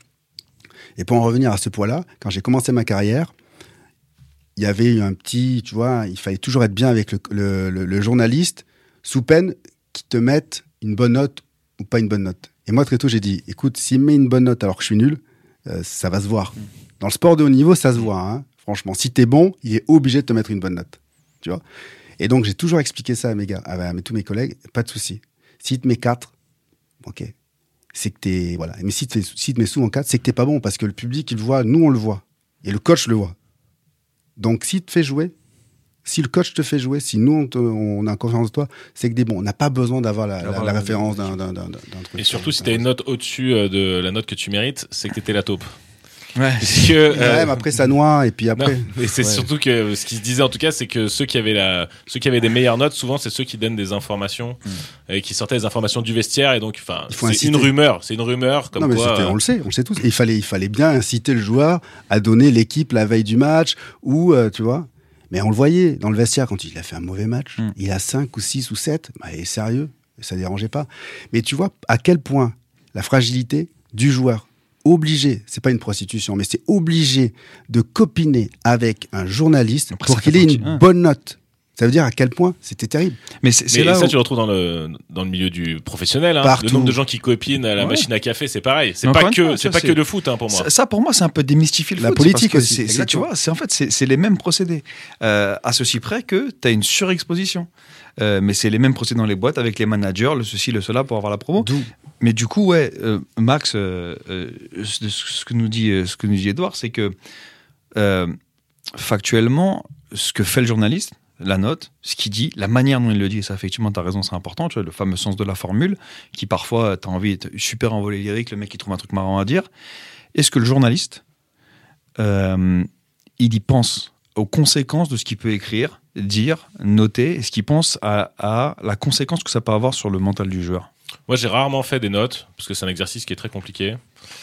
Et pour en revenir à ce poids-là, quand j'ai commencé ma carrière, il y avait eu un petit, tu vois, il fallait toujours être bien avec le, le, le, le journaliste, sous peine qu'il te mette une bonne note ou pas une bonne note. Et moi, très tôt, j'ai dit, écoute, s'il me met une bonne note alors que je suis nul, euh, ça va se voir. Dans le sport de haut niveau, ça se voit, hein. Franchement. Si t'es bon, il est obligé de te mettre une bonne note, tu vois. Et donc, j'ai toujours expliqué ça à mes gars, à, à, à tous mes collègues, pas de souci. S'il te met quatre, ok. C'est que t'es, voilà. Mais si tu si te mets souvent quatre, c'est que t'es pas bon, parce que le public, il le voit, nous, on le voit. Et le coach le voit. Donc, s'il te fait jouer, si le coach te fait jouer, si nous, on, te, on a confiance en toi, c'est que t'es bon. On n'a pas besoin d'avoir la, la, la référence d'un, d'un, d'un, d'un truc. Et surtout, si t'as une note au-dessus de la note que tu mérites, c'est que t'étais la taupe. Ouais. Parce que, euh... ouais, mais après ça noie et puis après. Non, et c'est ouais. surtout que ce qui se disait en tout cas, c'est que ceux qui avaient la, ceux qui avaient des meilleures notes, souvent c'est ceux qui donnent des informations mm. et qui sortaient des informations du vestiaire et donc, enfin, c'est inciter. une rumeur, c'est une rumeur comme non, mais quoi. Euh... On le sait, on le sait tous. Et il fallait, il fallait bien inciter le joueur à donner l'équipe la veille du match ou, euh, tu vois. Mais on le voyait dans le vestiaire quand il a fait un mauvais match, mm. il a cinq ou six ou sept, bah, il est sérieux, ça dérangeait pas. Mais tu vois à quel point la fragilité du joueur. Obligé, c'est pas une prostitution, mais c'est obligé de copiner avec un journaliste Après, pour qu'il ait une hein. bonne note. Ça veut dire à quel point c'était terrible. Mais, c'est, c'est mais là ça, où... tu le retrouves dans le, dans le milieu du professionnel. Hein. Le nombre de gens qui copinent à la ouais. machine à café, c'est pareil. C'est mais pas que, fois, c'est pas c'est... que le foot hein, pour moi. Ça, ça, pour moi, c'est un peu démystifier le la foot. La politique aussi. C'est, c'est, tu vois, c'est en fait, c'est, c'est les mêmes procédés. Euh, à ceci près que tu as une surexposition. Euh, mais c'est les mêmes procédés dans les boîtes avec les managers, le ceci, le cela pour avoir la promo. D'où. Mais du coup, ouais, euh, Max, euh, euh, ce que nous dit, ce que nous dit Edouard, c'est que euh, factuellement, ce que fait le journaliste, la note, ce qu'il dit, la manière dont il le dit, et ça effectivement, tu as raison, c'est important, tu vois, le fameux sens de la formule, qui parfois, tu as envie d'être super envolé lyrique, le mec qui trouve un truc marrant à dire. Est-ce que le journaliste, euh, il y pense aux conséquences de ce qu'il peut écrire, dire, noter, est-ce qu'il pense à, à la conséquence que ça peut avoir sur le mental du joueur ? Moi, j'ai rarement fait des notes, parce que c'est un exercice qui est très compliqué.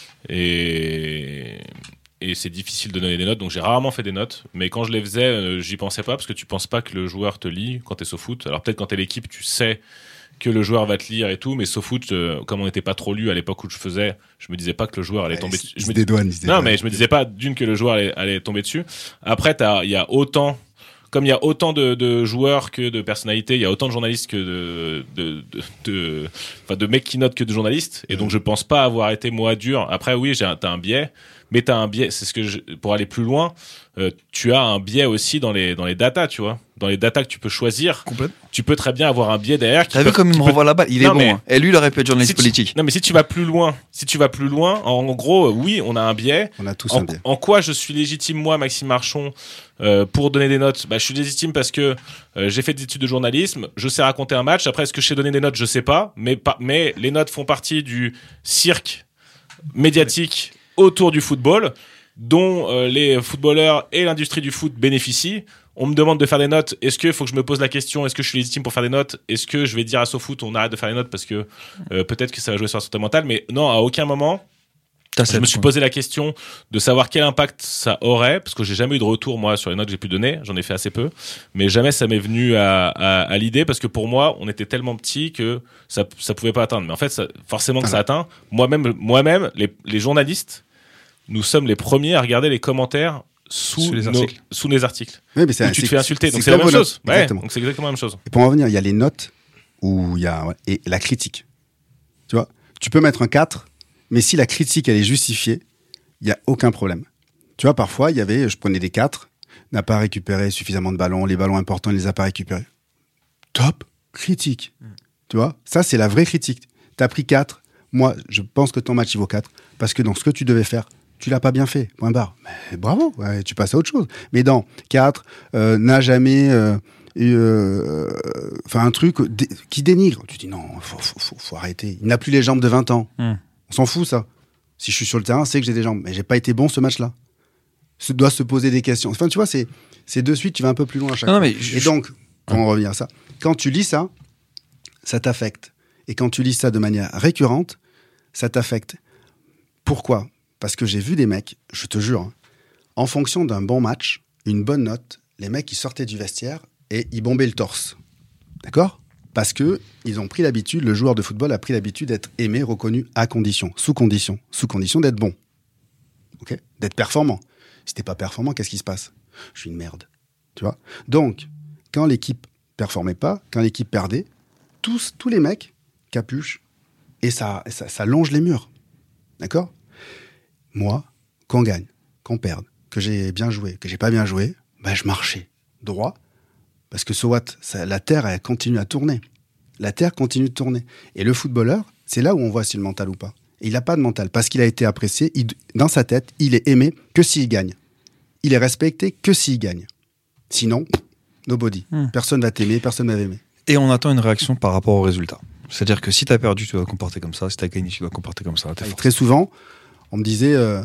Et, et c'est difficile de donner des notes, donc j'ai rarement fait des notes. Mais quand je les faisais, euh, j'y pensais pas, parce que tu penses pas que le joueur te lit quand t'es SoFoot. Alors peut-être quand t'es l'équipe, tu sais que le joueur va te lire et tout, mais SoFoot, euh, comme on n'était pas trop lu à l'époque où je faisais, je me disais pas que le joueur allait ouais, tomber dessus. Je me dis... douanes, non, mais je me disais pas d'une que le joueur allait, allait tomber dessus. Après, il y a autant... Comme il y a autant de, de joueurs que de personnalités, il y a autant de journalistes que de, de, de, de, enfin de mecs qui notent que de journalistes. Et donc, je pense pas avoir été moi dur. Après, oui, j'ai un, t'as un biais. mais t'as un biais. C'est ce que je, pour aller plus loin, euh, tu as un biais aussi dans les dans les datas, tu vois, dans les datas que tu peux choisir. Complètement. Tu peux très bien avoir un biais derrière. T'as vu comme il me renvoie la balle, il non, est bon. mais, hein. Et lui, il aurait pu être journaliste si tu, politique. Non, mais si tu vas plus loin, si tu vas plus loin, en, en gros, oui, on a un biais. On a tous en, un biais. En quoi je suis légitime, moi, Maxime Marchon, euh, pour donner des notes? Bah, je suis légitime parce que euh, j'ai fait des études de journalisme, je sais raconter un match. Après, est-ce que je sais donner des notes? Je sais pas, mais pas, mais les notes font partie du cirque médiatique autour du football, dont euh, les footballeurs et l'industrie du foot bénéficient. On me demande de faire des notes. Est-ce qu'il faut que je me pose la question? Est-ce que je suis légitime pour faire des notes? Est-ce que je vais dire à SoFoot on arrête de faire les notes parce que euh, peut-être que ça va jouer sur la santé mentale? Mais non, à aucun moment je me suis posé la question de savoir quel impact ça aurait, parce que j'ai jamais eu de retour moi sur les notes que j'ai pu donner. J'en ai fait assez peu, mais jamais ça m'est venu à, à, à l'idée, parce que pour moi on était tellement petit que ça ça pouvait pas atteindre. Mais en fait ça, forcément que ça atteint. Moi-même moi-même les, les journalistes, nous sommes les premiers à regarder les commentaires sous, sous les nos, articles. sous les articles. Oui, mais c'est, où tu c'est, te fais insulter. Donc c'est c'est la même notes. chose. Ouais, Exactement. donc c'est exactement la même chose. Et pour en revenir, il y a les notes où il y a ouais, et la critique. Tu vois, tu peux mettre un quatre, mais si la critique elle est justifiée, il y a aucun problème. Tu vois, parfois il y avait, je prenais des quatre, n'a pas récupéré suffisamment de ballons, les ballons importants, il les a pas récupérés. Top, critique. Mm. Tu vois, ça c'est la vraie critique. T'as pris quatre, moi je pense que ton match il vaut quatre, parce que dans ce que tu devais faire, tu l'as pas bien fait, point barre. Mais bravo, ouais, tu passes à autre chose. Mais dans quatre, euh, n'a jamais euh, eu, euh, enfin un truc dé- qui dénigre. Tu dis non, faut, faut, faut, faut arrêter. Il n'a plus les jambes de vingt ans. Mm. On s'en fout ça. Si je suis sur le terrain, c'est que j'ai des jambes, mais j'ai pas été bon ce match-là. Se doit se poser des questions. Enfin, tu vois, c'est c'est de suite, tu vas un peu plus loin à chaque non, fois. Mais je, Et donc, pour en revenir à ça, quand tu lis ça, ça t'affecte. Et quand tu lis ça de manière récurrente, ça t'affecte. Pourquoi ? Parce que j'ai vu des mecs, je te jure, hein, en fonction d'un bon match, une bonne note, les mecs, ils sortaient du vestiaire et ils bombaient le torse. D'accord ? Parce que ils ont pris l'habitude, le joueur de football a pris l'habitude d'être aimé, reconnu à condition, sous condition, sous condition d'être bon. Ok ? D'être performant. Si t'es pas performant, qu'est-ce qui se passe ? Je suis une merde. Tu vois ? Donc, quand l'équipe performait pas, quand l'équipe perdait, tous, tous les mecs capuchent et ça, ça, ça longe les murs. D'accord ? Moi, qu'on gagne, qu'on perde, que j'ai bien joué, que j'ai pas bien joué, ben je marchais droit, parce que so what, ça, la Terre, elle continue à tourner. La Terre continue de tourner. Et le footballeur, c'est là où on voit s'il a le mental ou pas. Et il n'a pas de mental, parce qu'il a été apprécié, il, dans sa tête, il est aimé que s'il gagne. Il est respecté que s'il gagne. Sinon, nobody. Hmm. Personne va t'aimer, personne va t'aimer. Et on attend une réaction par rapport au résultat. C'est-à-dire que si tu as perdu, tu dois te comporter comme ça. Si tu as gagné, tu dois te comporter comme ça. Et très souvent, on me disait, euh,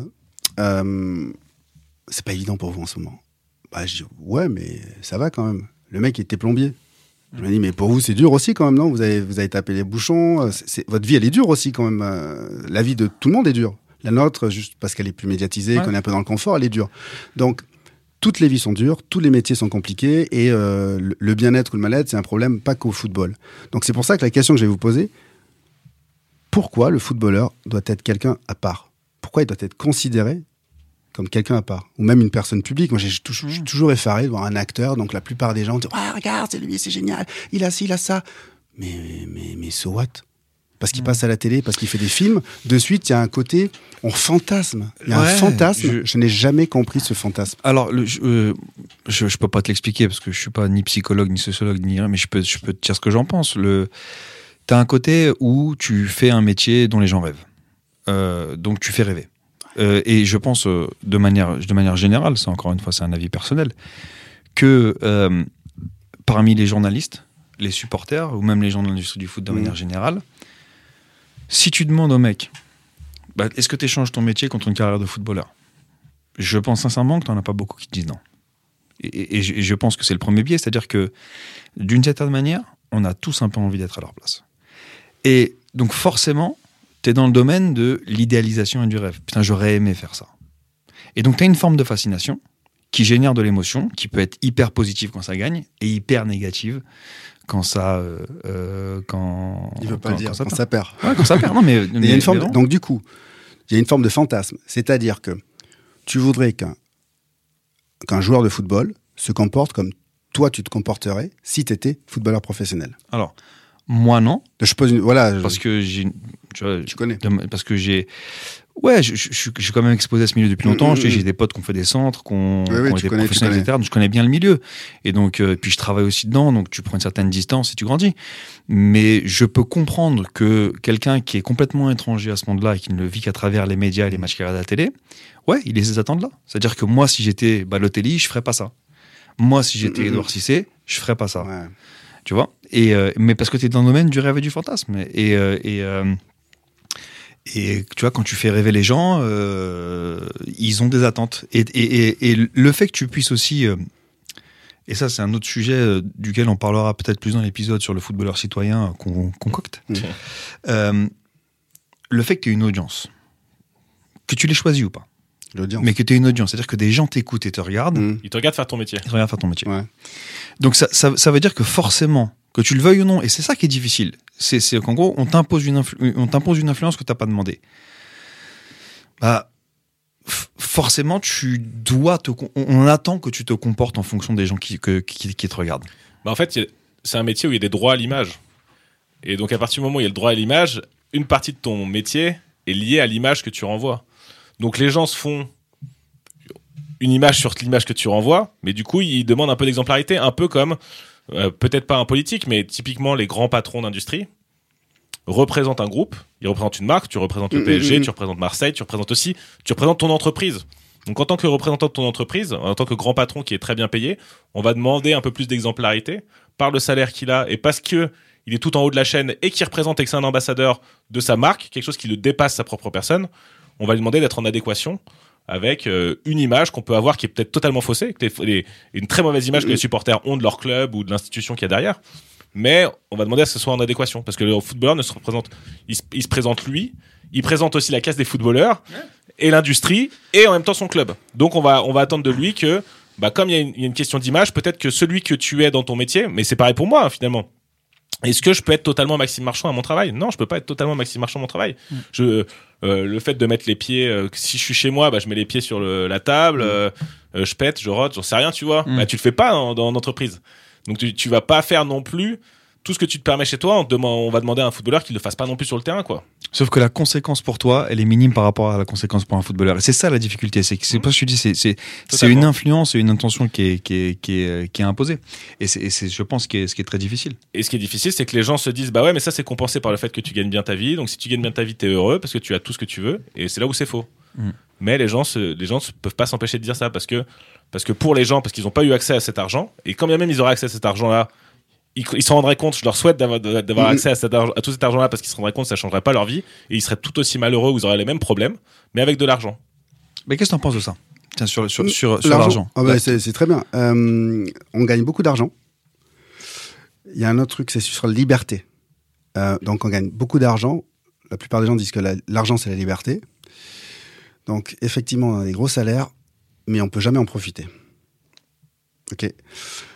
euh, c'est pas évident pour vous en ce moment. Bah, je dis, ouais, mais ça va quand même. Le mec était plombier. Je me dis, mais pour vous, c'est dur aussi quand même, non ? Vous avez, vous avez tapé les bouchons. C'est, c'est, votre vie, elle est dure aussi quand même. Euh, la vie de tout le monde est dure. La nôtre, juste parce qu'elle est plus médiatisée, ouais. qu'on est un peu dans le confort, elle est dure. Donc, toutes les vies sont dures, tous les métiers sont compliqués, et euh, le, le bien-être ou le mal-être, c'est un problème pas qu'au football. Donc, c'est pour ça que la question que je vais vous poser, pourquoi le footballeur doit être quelqu'un à part ? Pourquoi il doit être considéré comme quelqu'un à part, ou même une personne publique. Moi, j'ai, je, je suis toujours effaré de voir un acteur, donc la plupart des gens disent ah, « regarde, c'est lui, c'est génial, il a ci, il a ça ». Mais, mais, mais so what ? Parce qu'il mmh. passe à la télé, parce qu'il fait des films, de suite, il y a un côté, on fantasme. Il y a ouais, un fantasme, je... je n'ai jamais compris ce fantasme. Alors, le, je, euh, je, je peux pas te l'expliquer, parce que je suis pas ni psychologue, ni sociologue, ni rien, mais je peux, je peux te dire ce que j'en pense. Le... T'as un côté où tu fais un métier dont les gens rêvent. Euh, donc tu fais rêver. Euh, et je pense, euh, de, manière, de manière générale, c'est encore une fois, c'est un avis personnel, que euh, parmi les journalistes, les supporters, ou même les gens de l'industrie du foot de mmh. manière générale, si tu demandes au mec, bah, est-ce que tu échanges ton métier contre une carrière de footballeur ? Je pense sincèrement que tu n'en as pas beaucoup qui te disent non. Et, et, et je pense que c'est le premier biais, c'est-à-dire que, d'une certaine manière, on a tous un peu envie d'être à leur place. Et donc forcément, t'es dans le domaine de l'idéalisation et du rêve. Putain, j'aurais aimé faire ça. Et donc, t'as une forme de fascination qui génère de l'émotion, qui peut être hyper positive quand ça gagne et hyper négative quand ça... Euh, euh, quand, Il veut pas quand, le dire, quand ça, quand perd. ça perd. Ouais, quand ça perd, non, mais... mais il y a une forme de, donc, du coup, il y a une forme de fantasme. C'est-à-dire que tu voudrais qu'un, qu'un joueur de football se comporte comme toi, tu te comporterais si tu étais footballeur professionnel. Alors... Moi, non. Je pose une, voilà. Parce je... que j'ai, tu vois, tu connais. Parce que j'ai, Ouais, je, je, je, je suis quand même exposé à ce milieu depuis longtemps. Mmh, mmh. J'ai des potes qui ont fait des centres, qui ont, oui, oui, qui ont été connais, professionnels, et cetera. Donc je connais bien le milieu. Et donc, euh, puis je travaille aussi dedans, donc tu prends une certaine distance et tu grandis. Mais je peux comprendre que quelqu'un qui est complètement étranger à ce monde-là et qui ne le vit qu'à travers les médias et les matchs qu'il regarde à la télé, ouais, il a ces attentes-là. C'est-à-dire que moi, si j'étais Balotelli, je ferais pas ça. Moi, si j'étais mmh, Edouard Cissé, je ferais pas ça. Ouais. Tu vois. Et euh, mais parce que tu es dans le domaine du rêve et du fantasme. Et, euh, et euh, Et tu vois, quand tu fais rêver les gens, euh, ils ont des attentes. Et, et, et, et le fait que tu puisses aussi, euh, et ça c'est un autre sujet euh, duquel on parlera peut-être plus dans l'épisode sur le footballeur citoyen qu'on concocte, mmh. euh, le fait que tu aies une audience, que tu l'aies choisi ou pas, l'audience. Mais que tu aies une audience, c'est-à-dire que des gens t'écoutent et te regardent. Mmh. Ils te regardent faire ton métier. Ils te regardent faire ton métier. Ouais. Donc ça, ça, ça veut dire que forcément, que tu le veuilles ou non, et c'est ça qui est difficile, c'est, c'est qu'en gros, on t'impose une, influ- on t'impose une influence que tu n'as pas demandé. Bah, f- forcément, tu dois te, on, on attend que tu te comportes en fonction des gens qui, que, qui, qui te regardent. Bah en fait, y a, c'est un métier où il y a des droits à l'image. Et donc, à partir du moment où il y a le droit à l'image, une partie de ton métier est liée à l'image que tu renvoies. Donc, les gens se font une image sur l'image que tu renvoies, mais du coup, ils demandent un peu d'exemplarité, un peu comme... Euh, peut-être pas un politique, mais typiquement les grands patrons d'industrie représentent un groupe, ils représentent une marque, tu représentes le P S G, mmh, mmh. tu représentes Marseille, tu représentes aussi, tu représentes ton entreprise. Donc en tant que représentant de ton entreprise, en tant que grand patron qui est très bien payé, on va demander un peu plus d'exemplarité par le salaire qu'il a et parce que il est tout en haut de la chaîne et qu'il représente et que c'est un ambassadeur de sa marque, quelque chose qui le dépasse sa propre personne, on va lui demander d'être en adéquation avec euh, une image qu'on peut avoir qui est peut-être totalement faussée, que les, les, une très mauvaise image que les supporters ont de leur club ou de l'institution qu'il y a derrière. Mais on va demander à ce que ce soit en adéquation, parce que le footballeur ne se représente, il se, il se présente lui, il présente aussi la casse des footballeurs et l'industrie et en même temps son club. Donc on va on va attendre de lui que, bah comme il y a une, il y a une question d'image, peut-être que celui que tu es dans ton métier, mais c'est pareil pour moi hein, finalement. Est-ce que je peux être totalement Maxime Marchand à mon travail ? Non, je peux pas être totalement Maxime Marchand à mon travail. Mm. Je, euh, le fait de mettre les pieds, euh, si je suis chez moi, bah, je mets les pieds sur le, la table, mm. euh, euh, je pète, je rote, j'en sais rien, tu vois. Mm. Bah, tu le fais pas en, dans l'entreprise. Donc tu, tu vas pas faire non plus tout ce que tu te permets chez toi. On, demande, on va demander à un footballeur qu'il le fasse pas non plus sur le terrain, quoi. Sauf que la conséquence pour toi, elle est minime par rapport à la conséquence pour un footballeur. Et c'est ça la difficulté. C'est que c'est pas ce que je dis, c'est c'est c'est une influence et une intention qui est qui est qui est qui est imposée. Et c'est, et c'est je pense ce qui est ce qui est très difficile. Et ce qui est difficile, c'est que les gens se disent bah ouais, mais ça c'est compensé par le fait que tu gagnes bien ta vie. Donc si tu gagnes bien ta vie, t'es heureux parce que tu as tout ce que tu veux. Et c'est là où c'est faux. Mm. Mais les gens se les gens se peuvent pas s'empêcher de dire ça parce que parce que pour les gens, parce qu'ils ont pas eu accès à cet argent. Et quand bien même ils auraient accès à cet argent-là, ils, ils se rendraient compte, je leur souhaite d'avoir, d'avoir mmh. accès à, cet argent, à tout cet argent-là parce qu'ils se rendraient compte que ça changerait pas leur vie et ils seraient tout aussi malheureux ou ils auraient les mêmes problèmes, mais avec de l'argent. Mais qu'est-ce que t'en penses de ça ? Tiens, sur, sur, sur, sur l'argent. l'argent. Oh bah, c'est, c'est très bien. Euh, on gagne beaucoup d'argent. Il y a un autre truc, c'est sur la liberté. Euh, donc on gagne beaucoup d'argent. La plupart des gens disent que la, l'argent, c'est la liberté. Donc effectivement, on a des gros salaires, mais on peut jamais en profiter. Ok. Pourquoi ?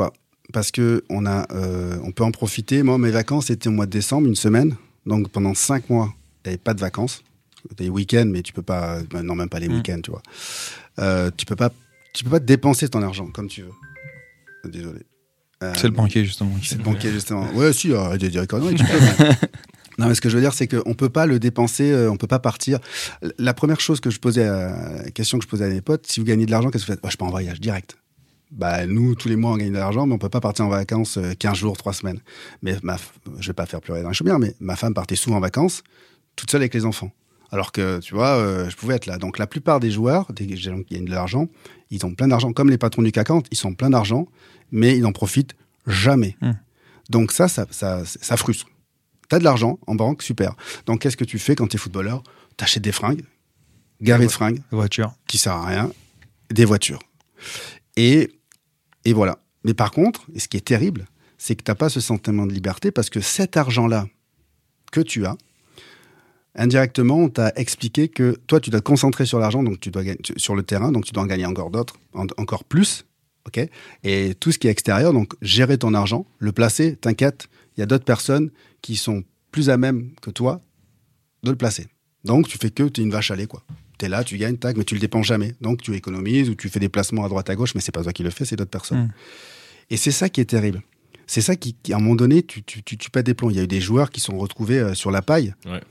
Parce que on a, euh, on peut en profiter. Moi, mes vacances étaient au mois de décembre, une semaine. Donc pendant cinq mois, il n'y avait pas de vacances. Des week-ends, mais tu peux pas. Non, même pas les mmh. week-ends, tu vois. Euh, tu peux pas, tu peux pas dépenser ton argent comme tu veux. Désolé. Euh, c'est le banquier justement. C'est le banquier justement. Ouais, si, arrête de dire conneries, tu peux. Mais... Non, mais ce que je veux dire, c'est qu'on peut pas le dépenser, euh, on peut pas partir. La première chose que je posais, à... la question que je posais à mes potes, si vous gagnez de l'argent, qu'est-ce que vous faites ? Bah, je pars en voyage direct. Bah, nous, tous les mois, on gagne de l'argent, mais on peut pas partir en vacances quinze jours, trois semaines. Mais ma, je vais pas faire pleurer dans les chaumières, mais ma femme partait souvent en vacances, toute seule avec les enfants. Alors que, tu vois, euh, je pouvais être là. Donc, la plupart des joueurs, des gens qui gagnent de l'argent, ils ont plein d'argent. Comme les patrons du C A C quarante, ils sont plein d'argent, mais ils n'en profitent jamais. Mmh. Donc, ça, ça, ça, ça, ça frustre. T'as de l'argent en banque, super. Donc, qu'est-ce que tu fais quand t'es footballeur ? T'achètes des fringues, gavé de fringues. Des voitures. Qui servent à rien. Des voitures. Et, et voilà. Mais par contre, et ce qui est terrible, c'est que t'as pas ce sentiment de liberté parce que cet argent-là que tu as, indirectement, on t'a expliqué que toi, tu dois te concentrer sur l'argent, donc tu dois gagner sur le terrain, donc tu dois en gagner encore d'autres, en, encore plus, ok ? Et tout ce qui est extérieur, donc gérer ton argent, le placer, t'inquiète, il y a d'autres personnes qui sont plus à même que toi de le placer. Donc, tu fais que t'es une vache à lait, quoi. T'es là, tu gagnes, tac, mais tu le dépenses jamais. Donc, tu économises ou tu fais des placements à droite à gauche, mais c'est pas toi qui le fais, c'est d'autres personnes. Mmh. Et c'est ça qui est terrible. C'est ça qui, qui à un moment donné, tu, tu, tu, tu pètes des plombs. Il y a eu des joueurs qui sont retrouvés euh, sur la paille. Ouais.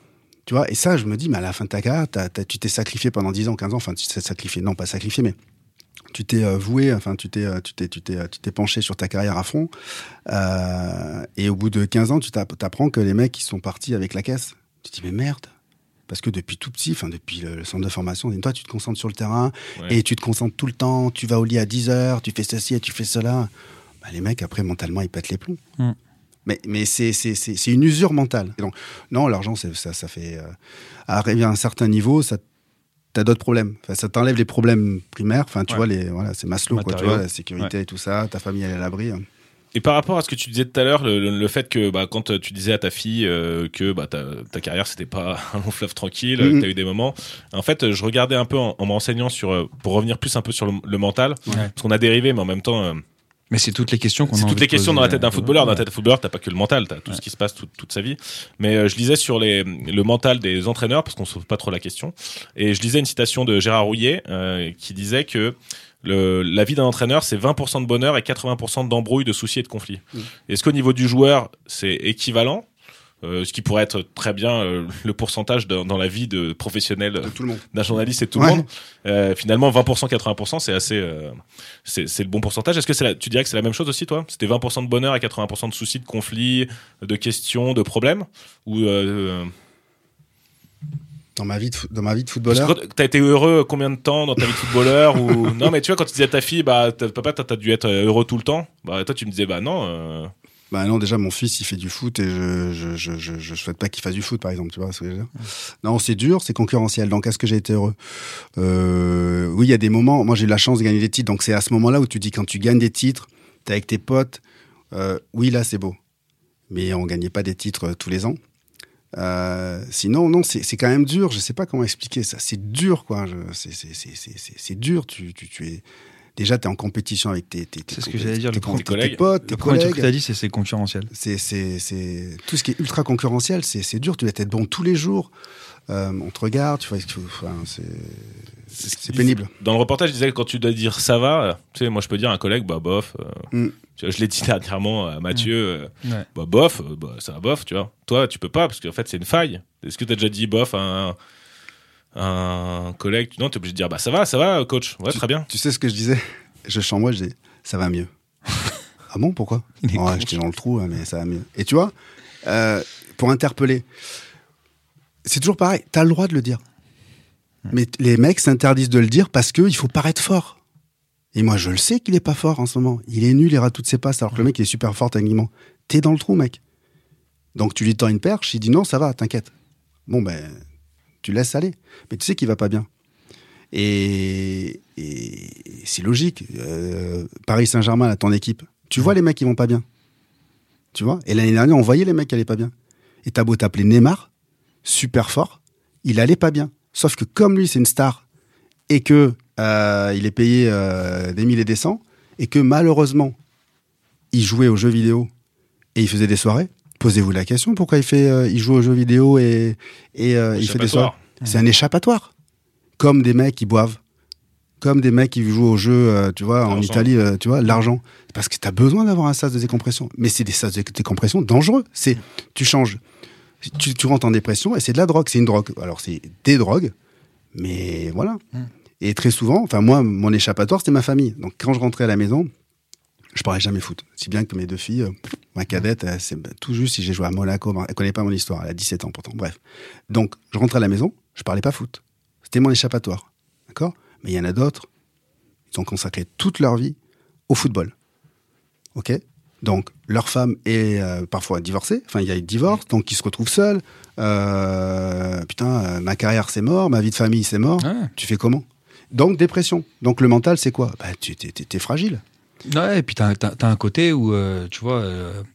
Tu vois, et ça, je me dis, mais à la fin de ta carrière, t'as, t'as, tu t'es sacrifié pendant dix ans, quinze ans, enfin, tu t'es sacrifié, non, pas sacrifié, mais tu t'es euh, voué, enfin, tu t'es, euh, tu t'es, tu t'es, tu t'es penché sur ta carrière à fond, euh, et au bout de quinze ans, tu t'apprends que les mecs, ils sont partis avec la caisse. Tu te dis, mais merde. Parce que depuis tout petit, enfin, depuis le, le centre de formation, toi, tu te concentres sur le terrain, ouais. et tu te concentres tout le temps, tu vas au lit à dix heures, tu fais ceci et tu fais cela. Bah, les mecs, après, mentalement, ils pètent les plombs. Mm. Mais, mais c'est, c'est, c'est, c'est une usure mentale. Et donc, non, l'argent, c'est, ça, ça fait... Euh, arriver à un certain niveau, ça, t'as d'autres problèmes. Enfin, ça t'enlève les problèmes primaires. Enfin, tu ouais. vois, les, voilà, c'est Maslow, quoi, tu vois, la sécurité ouais. et tout ça, ta famille, elle est à l'abri. Hein. Et par rapport à ce que tu disais tout à l'heure, le, le fait que bah, quand tu disais à ta fille euh, que bah, ta, ta carrière, c'était pas un long fleuve tranquille, mm-hmm. que t'as eu des moments... En fait, je regardais un peu en, en me renseignant sur... Pour revenir plus un peu sur le, le mental, ouais. parce qu'on a dérivé, mais en même temps... Euh, Mais c'est toutes les questions qu'on C'est a toutes les questions poser, dans la tête d'un euh, footballeur. ouais. Dans la tête d'un footballeur, t'as pas que le mental, t'as tout ouais. ce qui se passe tout, toute sa vie. Mais euh, je lisais sur les, le mental des entraîneurs, parce qu'on se pose pas trop la question. Et je lisais une citation de Gérard Rouillet, euh, qui disait que le, la vie d'un entraîneur, c'est vingt pour cent de bonheur et quatre-vingts pour cent d'embrouilles, de soucis et de conflits. Mmh. Est-ce qu'au niveau du joueur, c'est équivalent? Euh, ce qui pourrait être très bien euh, le pourcentage de, dans la vie de professionnel de tout le monde. d'un journaliste et de tout ouais. le monde. Euh, finalement, vingt pour cent, quatre-vingts pour cent, c'est assez, euh, c'est, c'est le bon pourcentage. Est-ce que c'est la, tu dirais que c'est la même chose aussi, toi? C'était vingt pour cent de bonheur et quatre-vingts pour cent de soucis, de conflits, de questions, de problèmes? Ou euh, dans ma vie de, dans ma vie de footballeur. T'as été heureux combien de temps dans ta vie de footballeur ou non, mais tu vois, quand tu disais à ta fille, bah, papa, t'as, t'as dû être heureux tout le temps. Bah, toi, tu me disais, bah non. Euh... Bah non, déjà mon fils il fait du foot et je je je je, je souhaite pas qu'il fasse du foot par exemple, tu vois ce que je veux dire. Non, c'est dur, c'est concurrentiel. Donc est-ce que j'ai été heureux? euh, Oui, il y a des moments. Moi j'ai eu la chance de gagner des titres, donc c'est à ce moment-là où tu dis quand tu gagnes des titres, t'es avec tes potes. Euh, oui, là c'est beau, mais on gagnait pas des titres euh, tous les ans. Euh, sinon, non, c'est c'est quand même dur. Je sais pas comment expliquer ça. C'est dur, quoi. Je, c'est c'est c'est c'est c'est c'est dur. Tu tu tu es Déjà, tu es en compétition avec tes, tes, tes, c'est ce que j'allais dire, tes, le tes collègues. Tes potes, tes le premier collègues. truc que tu as dit, c'est c'est concurrentiel. C'est, c'est, c'est... Tout ce qui est ultra concurrentiel, c'est, c'est dur. Tu dois être bon tous les jours. Euh, on te regarde, tu vois, enfin, c'est... C'est, c'est pénible. Dans le reportage, je disais que quand tu dois dire ça va, tu sais, moi je peux dire à un collègue, bah bof. Euh, mm. tu vois, je l'ai dit dernièrement à Mathieu, mm. euh, ouais. bah bof, euh, bah, ça va bof, tu vois. Toi, tu peux pas, parce qu'en fait, c'est une faille. Est-ce que tu as déjà dit bof à un. Un collègue, non, tu es obligé de dire bah ça va, ça va, coach, ouais, tu, très bien. Tu sais ce que je disais? Je chante moi, je dis ça va mieux. Ah bon, pourquoi? Ouais, j'étais dans le trou, mais ça va mieux. Et tu vois, euh, pour interpeller, c'est toujours pareil, t'as le droit de le dire. Mais les mecs s'interdisent de le dire parce qu'il faut paraître fort. Et moi, je le sais qu'il est pas fort en ce moment. Il est nul, il rate toutes ses passes, alors que le mec il est super fort techniquement. T'es dans le trou, mec. Donc tu lui tends une perche, il dit non, ça va, t'inquiète. Bon, ben. Tu laisses aller. Mais tu sais qu'il va pas bien. Et, et c'est logique. Euh, Paris Saint-Germain, là, ton équipe, tu vois les mecs qui vont pas bien. Tu vois? Et l'année dernière, on voyait les mecs qui allaient pas bien. Et t'as beau t'appeler Neymar, super fort, il allait pas bien. Sauf que comme lui, c'est une star, et que euh, il est payé euh, des mille et des cents, et que malheureusement, il jouait aux jeux vidéo et il faisait des soirées, posez-vous la question, pourquoi il fait, euh, il joue aux jeux vidéo et, et euh, il fait des soirées. Mmh. C'est un échappatoire. Comme des mecs qui boivent, comme des mecs qui jouent aux jeux, euh, tu vois, l'argent. En Italie, euh, tu vois, l'argent. Parce que t'as besoin d'avoir un sas de décompression. Mais c'est des sas de décompression dangereux. C'est, tu changes, tu, tu rentres en dépression et c'est de la drogue. C'est une drogue. Alors c'est des drogues, mais voilà. Mmh. Et très souvent, enfin moi, mon échappatoire, c'était ma famille. Donc quand je rentrais à la maison, je parlais jamais foot. Si bien que mes deux filles, euh, ma cadette, elle, c'est tout juste si j'ai joué à Monaco, elle connaît pas mon histoire, elle a dix-sept ans pourtant. Bref. Donc, je rentrais à la maison, je parlais pas foot. C'était mon échappatoire. D'accord? Mais il y en a d'autres, ils ont consacré toute leur vie au football. Ok? Donc, leur femme est euh, parfois divorcée, enfin, il y a eu divorce, donc ils se retrouvent seuls. Euh, putain, euh, ma carrière c'est mort, ma vie de famille c'est mort. Ah. Tu fais comment? Donc, dépression. Donc, le mental, c'est quoi? Bah, tu t'es, t'es, t'es fragile. Ouais, et puis t'as, t'as, t'as un côté où, euh, tu vois, euh,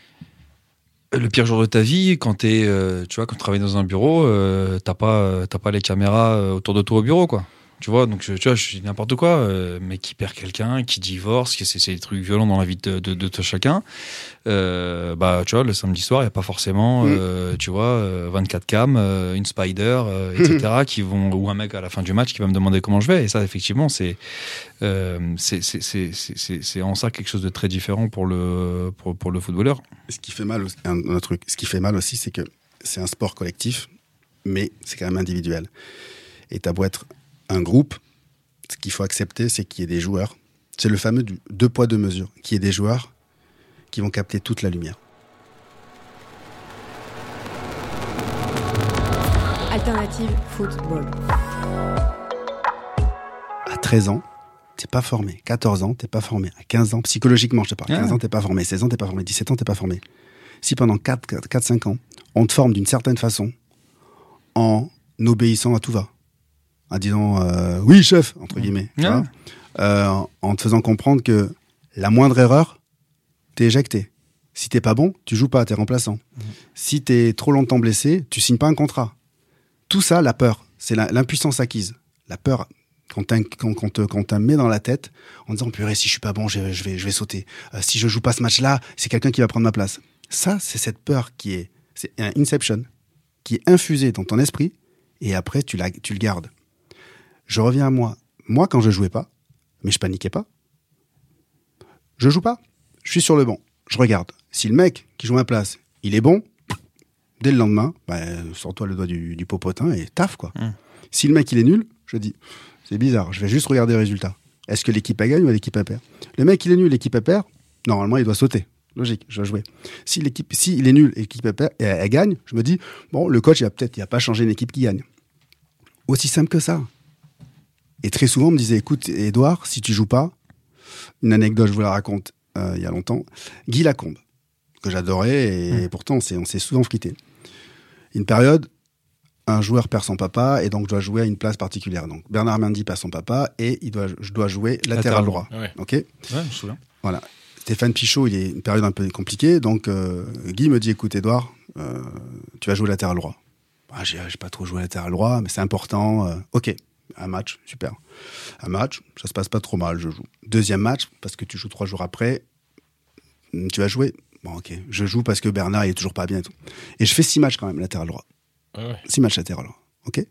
le pire jour de ta vie, quand t'es, euh, tu vois, quand tu travailles dans un bureau, euh, t'as pas, t'as pas les caméras autour de toi au bureau, quoi. Tu vois, donc tu vois, je dis n'importe quoi, euh, mais qui perd quelqu'un, qui divorce, c'est, c'est des trucs violents dans la vie de, de, de, de chacun. Euh, bah, tu vois, le samedi soir, il n'y a pas forcément, mmh. euh, tu vois, euh, vingt-quatre cams, euh, une spider, euh, et cetera, qui vont, ou un mec à la fin du match qui va me demander comment je vais. Et ça, effectivement, c'est, euh, c'est, c'est, c'est, c'est, c'est, c'est en ça quelque chose de très différent pour le, pour, pour le footballeur. Ce qui fait mal, un, un truc, ce qui fait mal aussi, c'est que c'est un sport collectif. mais c'est quand même individuel. Et t'as beau être un groupe, ce qu'il faut accepter, c'est qu'il y ait des joueurs. C'est le fameux du deux poids, deux mesures. Qu'il y ait des joueurs qui vont capter toute la lumière. Alternative football. À treize ans, t'es pas formé. quatorze ans, t'es pas formé. À quinze ans, psychologiquement, je te parle. quinze Ah. ans, t'es pas formé. seize ans, t'es pas formé. dix-sept ans, t'es pas formé. Si pendant quatre cinq ans, on te forme d'une certaine façon, en obéissant à tout va, en disant euh, oui chef entre guillemets, tu Ah. vois, euh, en te faisant comprendre que la moindre erreur, t'es éjecté. Si t'es pas bon, tu joues pas, t'es remplaçant. Mmh. Si t'es trop longtemps blessé, tu signes pas un contrat. Tout ça, la peur, c'est la, l'impuissance acquise. La peur, quand t'as, quand, quand, te, quand t'as met dans la tête, en disant purée, si je suis pas bon, je, je vais, je vais sauter. Euh, si je joue pas ce match-là, c'est quelqu'un qui va prendre ma place. Ça, c'est cette peur qui est, c'est un inception, qui est infusée dans ton esprit, et après tu, la, tu le gardes. Je reviens à moi. Moi, quand je jouais pas, mais je paniquais pas, je joue pas. Je suis sur le banc. Je regarde. Si le mec qui joue à ma place, il est bon, dès le lendemain, bah, sors-toi le doigt du, du popotin et taf, quoi. Mmh. Si le mec, il est nul, je dis, c'est bizarre, je vais juste regarder le résultat. Est-ce que l'équipe a gagné ou l'équipe a perd? Le mec, il est nul, l'équipe a perd, normalement, il doit sauter. Logique, je dois jouer. Si l'équipe, si il est nul et l'équipe a perd, et elle, elle gagne, je me dis, bon, le coach, il va peut-être, il va pas changer une équipe qui gagne. Aussi simple que ça. Et très souvent, on me disait, écoute, Edouard, si tu joues pas, une anecdote, je vous la raconte, euh, il y a longtemps, Guy Lacombe, que j'adorais, et mmh. pourtant, on s'est, on s'est souvent quitté. Une période, un joueur perd son papa, et donc je dois jouer à une place particulière. Donc, Bernard Mendy perd son papa, et il doit, je dois jouer latéral droit. Ouais. Ok. Ouais, je me souviens. Voilà. Stéphane Pichot, il est une période un peu compliquée, donc euh, Guy me dit, écoute, Edouard, euh, tu vas jouer latéral droit. Ah, j'ai, j'ai pas trop joué latéral droit, mais c'est important. Euh, ok. Un match, super. Un match, ça se passe pas trop mal, je joue. Deuxième match, parce que tu joues trois jours après, tu vas jouer. Bon, ok, je joue parce que Bernard, il est toujours pas bien et tout. Et je fais six matchs quand même, latéral droit. Ah ouais. Six matchs latéral droit, ok.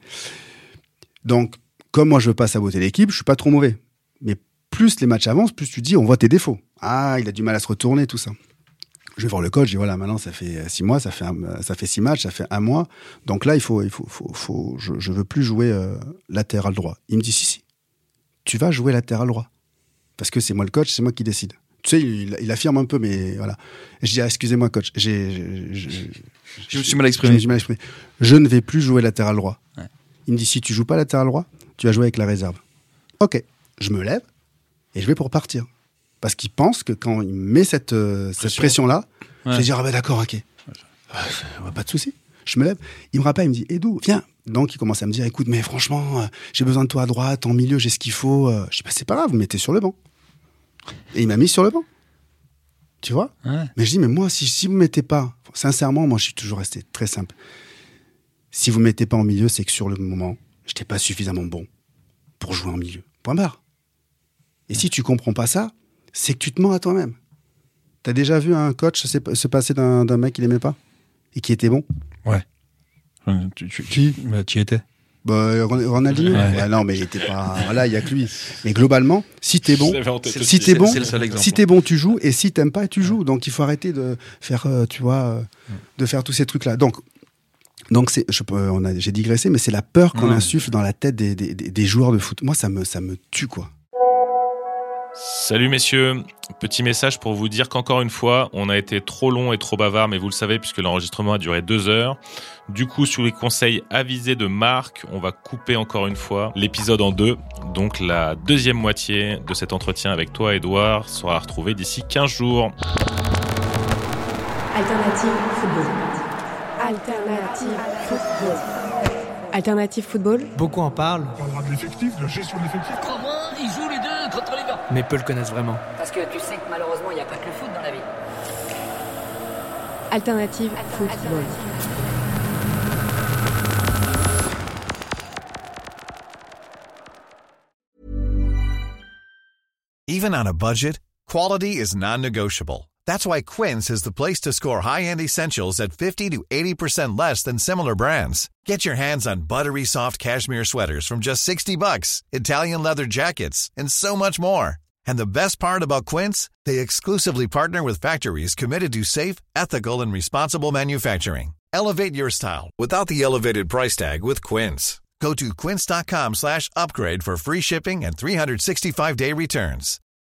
Donc, comme moi, je veux pas saboter l'équipe, je suis pas trop mauvais. Mais plus les matchs avancent, plus tu dis, on voit tes défauts. Ah, il a du mal à se retourner, tout ça. Je vais voir le coach, je dis voilà, maintenant ça fait six mois, ça fait un, ça fait six matchs, ça fait un mois. Donc là, il faut, il faut, faut, faut je, je veux plus jouer euh, latéral droit. Il me dit si, si, tu vas jouer latéral droit parce que c'est moi le coach, c'est moi qui décide. Tu sais, il, il affirme un peu, mais voilà. Et je dis ah, excusez-moi coach, j'ai, j'ai, j'ai, je me suis mal exprimé. Je me suis mal exprimé. Je ne vais plus jouer latéral droit. Ouais. Il me dit si tu joues pas latéral droit, tu vas jouer avec la réserve. Ok, je me lève et je vais pour partir. Parce qu'il pense que quand il met cette, euh, cette pression-là, ouais. je vais dire, ah ben d'accord, ok. Ouais, pas de souci. Je me lève. Il me rappelle, il me dit, Edou, viens. Donc il commence à me dire, écoute, mais franchement, euh, j'ai besoin de toi à droite, en milieu, j'ai ce qu'il faut. Euh. Je dis, bah c'est pas grave, vous mettez sur le banc. Et il m'a mis sur le banc. Tu vois ouais. Mais je dis, mais moi, si, si vous ne mettez pas, sincèrement, moi je suis toujours resté très simple. Si vous ne mettez pas en milieu, c'est que sur le moment, je n'étais pas suffisamment bon pour jouer en milieu. Point barre. Et si tu comprends pas ça, c'est que tu te mens à toi-même. T'as déjà vu un coach se, se passer d'un, d'un mec qu'il aimait pas et qui était bon? Ouais. Tu, tu, tu, bah, tu y étais. Bah, Ronaldinho. Ouais. Ouais, non, mais il était pas. Voilà, il y a que lui. Mais globalement, si t'es bon, si t'es bon, si t'es bon, tu joues, et si t'aimes pas, tu joues. Donc il faut arrêter de faire, euh, tu vois, euh, de faire tous ces trucs-là. Donc, donc c'est, je, on a, j'ai digressé, mais c'est la peur qu'on mmh. insuffle dans la tête des, des, des, des joueurs de foot. Moi, ça me, ça me tue, quoi. Salut messieurs, petit message pour vous dire qu'encore une fois, on a été trop long et trop bavard, mais vous le savez puisque l'enregistrement a duré deux heures. Du coup, sous les conseils avisés de Marc, on va couper encore une fois l'épisode en deux. Donc la deuxième moitié de cet entretien avec toi, Edouard, sera retrouvée d'ici quinze jours. Alternative football. Alternative football. Alternative football. Beaucoup en parlent. On parlera de l'effectif, de la gestion de l'effectif. Comment ils jouent les deux contre les gars? Mais peu le connaissent vraiment. Parce que tu sais que malheureusement, il n'y a pas que le foot dans la vie. Alternative football. Even on a budget, quality is non-negotiable. That's why Quince is the place to score high-end essentials at fifty to eighty percent less than similar brands. Get your hands on buttery soft cashmere sweaters from just sixty bucks, Italian leather jackets, and so much more. And the best part about Quince, they exclusively partner with factories committed to safe, ethical, and responsible manufacturing. Elevate your style without the elevated price tag with Quince. Go to quince.com slash upgrade for free shipping and three sixty-five day returns.